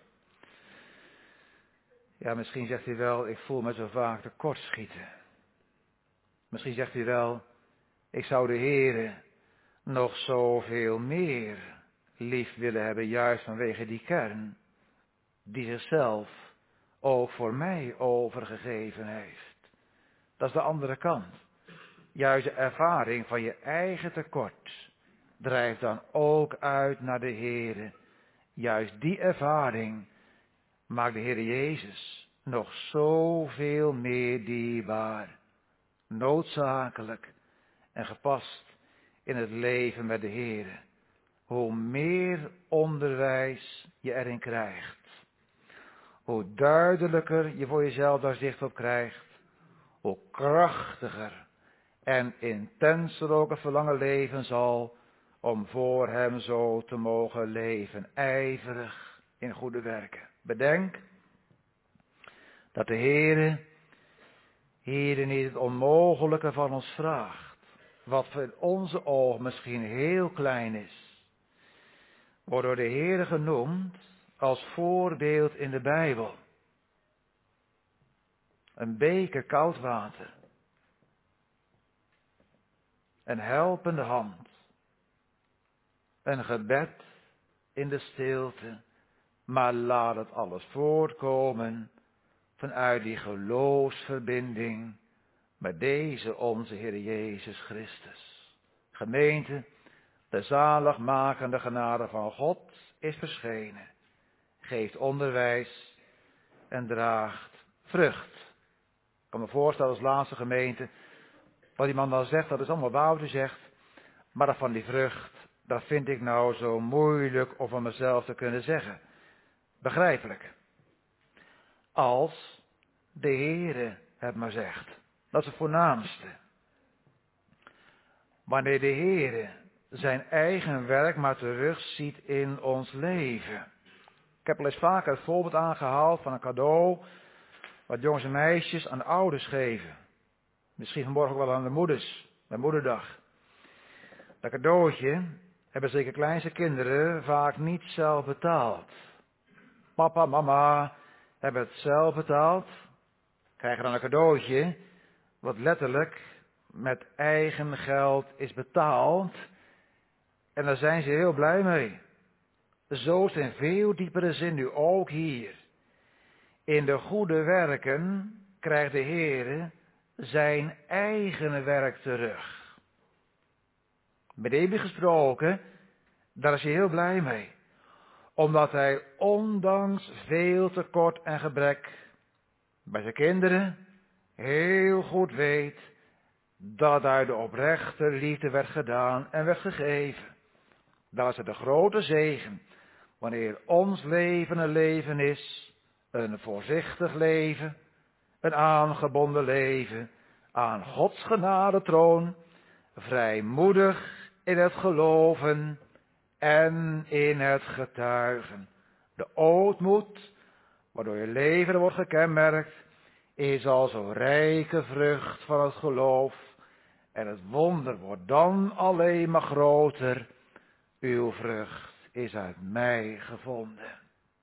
Ja, misschien zegt u wel, ik voel me zo vaak tekortschieten. Misschien zegt u wel, ik zou de Heere nog zoveel meer lief willen hebben, juist vanwege die kern die zichzelf ook voor mij overgegeven heeft. Dat is de andere kant. Juist de ervaring van je eigen tekort drijft dan ook uit naar de Heere. Juist die ervaring maakt de Heere Jezus nog zoveel meer dierbaar, noodzakelijk en gepast in het leven met de Heere. Hoe meer onderwijs je erin krijgt, hoe duidelijker je voor jezelf daar zicht op krijgt, hoe krachtiger en intenser ook het verlangen leven zal om voor hem zo te mogen leven, ijverig in goede werken. Bedenk dat de Heere hier niet het onmogelijke van ons vraagt, wat in onze ogen misschien heel klein is, wordt door de Heere genoemd als voorbeeld in de Bijbel. Een beker koud water. Een helpende hand. Een gebed in de stilte. Maar laat het alles voortkomen vanuit die geloofsverbinding met deze onze Heer Jezus Christus. Gemeente, de zaligmakende genade van God is verschenen. Geeft onderwijs en draagt vrucht. Ik kan me voorstellen als laatste gemeente, wat die man dan zegt, dat is allemaal waar wat u zegt. Maar dat van die vrucht, dat vind ik nou zo moeilijk om van mezelf te kunnen zeggen. Begrijpelijk. Als de Heere het maar zegt. Dat is het voornaamste. Wanneer de Heere zijn eigen werk maar terugziet in ons leven. Ik heb al eens vaker het voorbeeld aangehaald van een cadeau wat jongens en meisjes aan de ouders geven. Misschien vanmorgen ook wel aan de moeders, bij moederdag. Dat cadeautje hebben zeker kleinste kinderen vaak niet zelf betaald. Papa, mama hebben het zelf betaald, krijgen dan een cadeautje wat letterlijk met eigen geld is betaald. En daar zijn ze heel blij mee. Zo is in veel diepere zin nu ook hier. In de goede werken krijgt de Heere zijn eigen werk terug. Met hem gesproken, daar is hij heel blij mee. Omdat hij ondanks veel tekort en gebrek bij zijn kinderen heel goed weet dat uit de oprechte liefde werd gedaan en werd gegeven. Dat is het de grote zegen. Wanneer ons leven een leven is Een voorzichtig leven, een aangebonden leven aan Gods genadetroon, vrijmoedig in het geloven en in het getuigen. De ootmoed, waardoor je leven wordt gekenmerkt, is al zo'n rijke vrucht van het geloof. En het wonder wordt dan alleen maar groter. Uw vrucht is uit mij gevonden.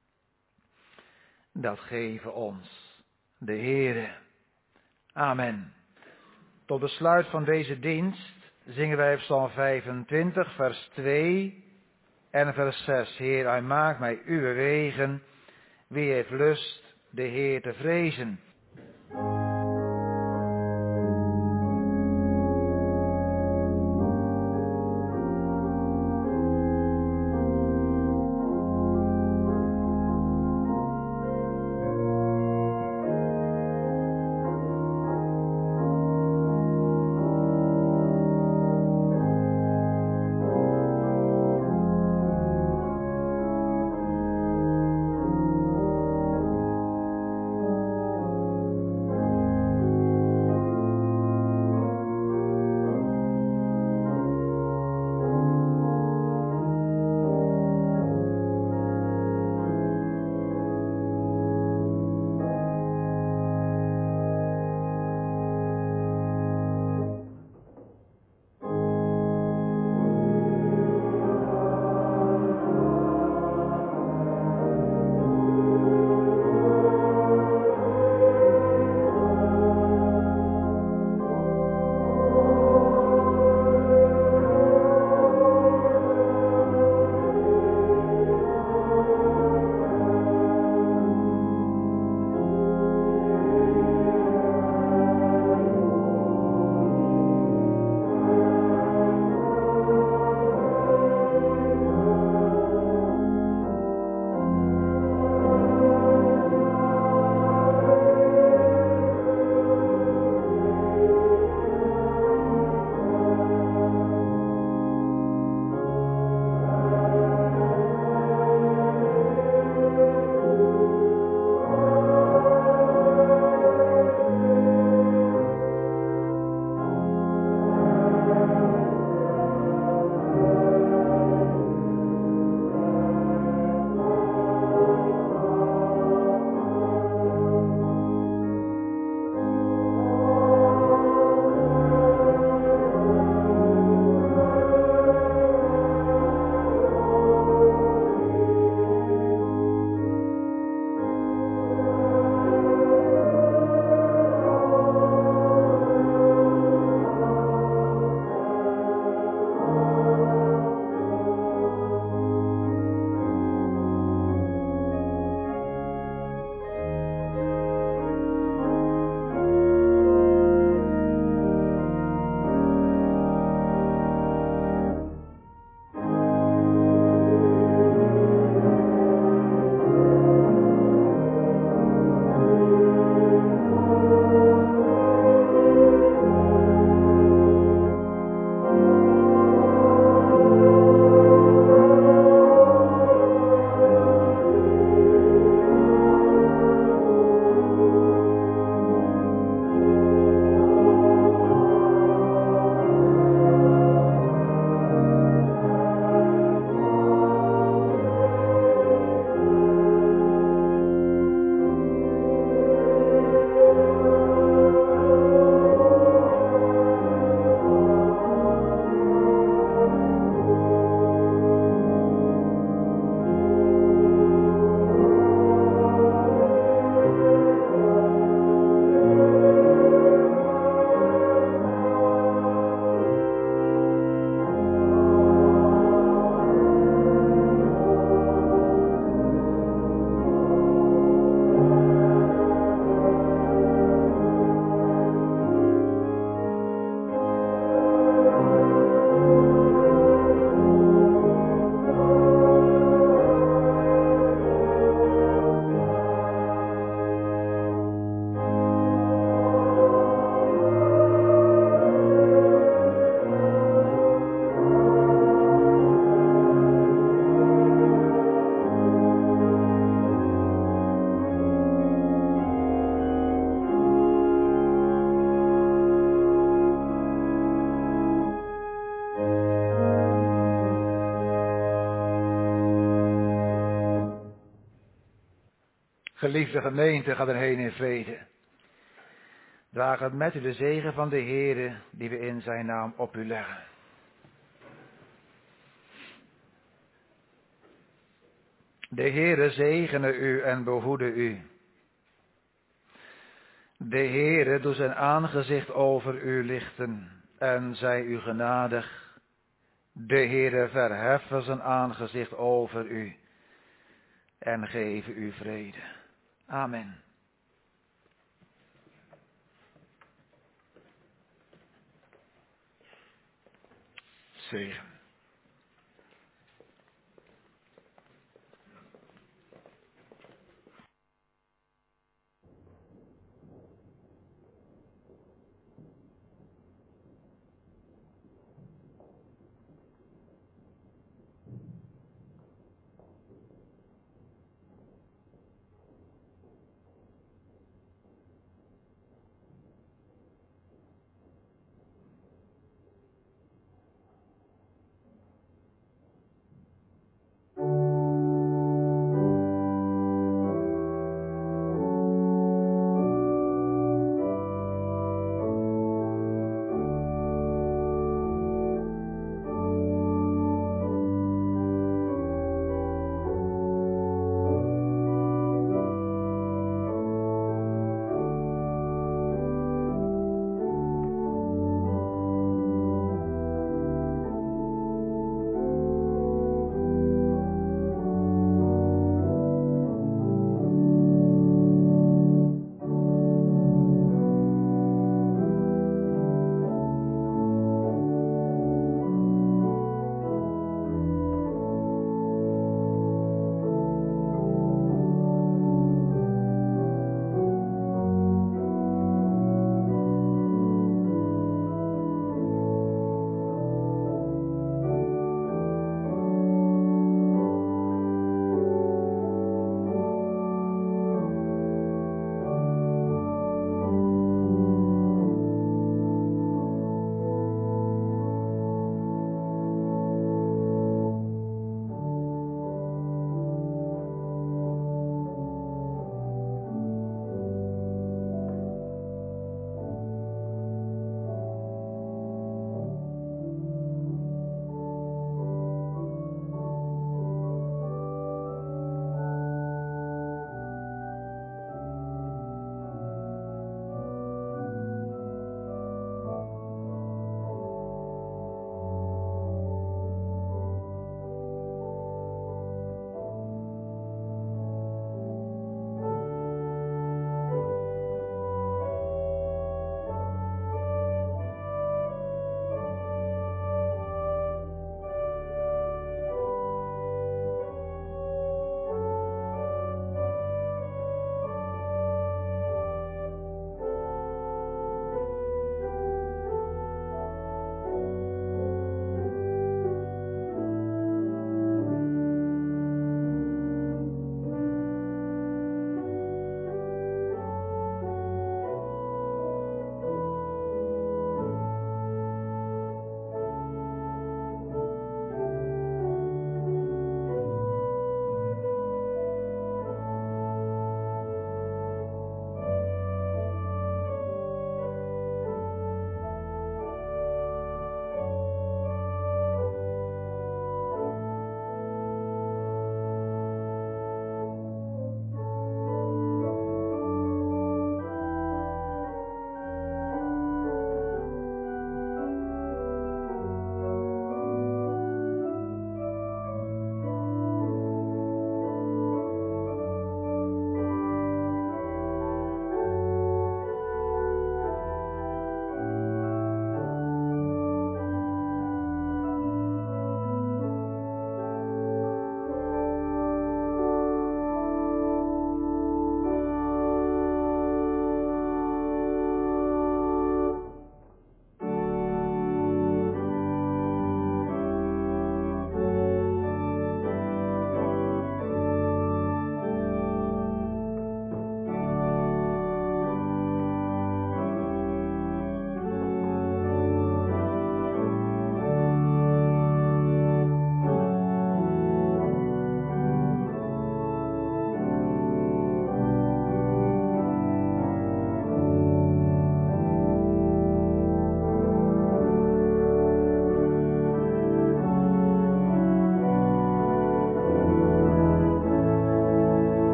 Dat geven ons de Heere. Amen. Tot besluit van deze dienst zingen wij Psalm 25, vers 2 en vers 6. Heer, hij maakt mij uw wegen. Wie heeft lust de Heer te vrezen? Geliefde gemeente, ga erheen in vrede. Draag het met u de zegen van de Heere, die we in zijn naam op u leggen. De Heere zegene u en behoede u. De Heere doet zijn aangezicht over u lichten en zij u genadig. De Heere verheffen zijn aangezicht over u en geven u vrede. Amen. Zegen.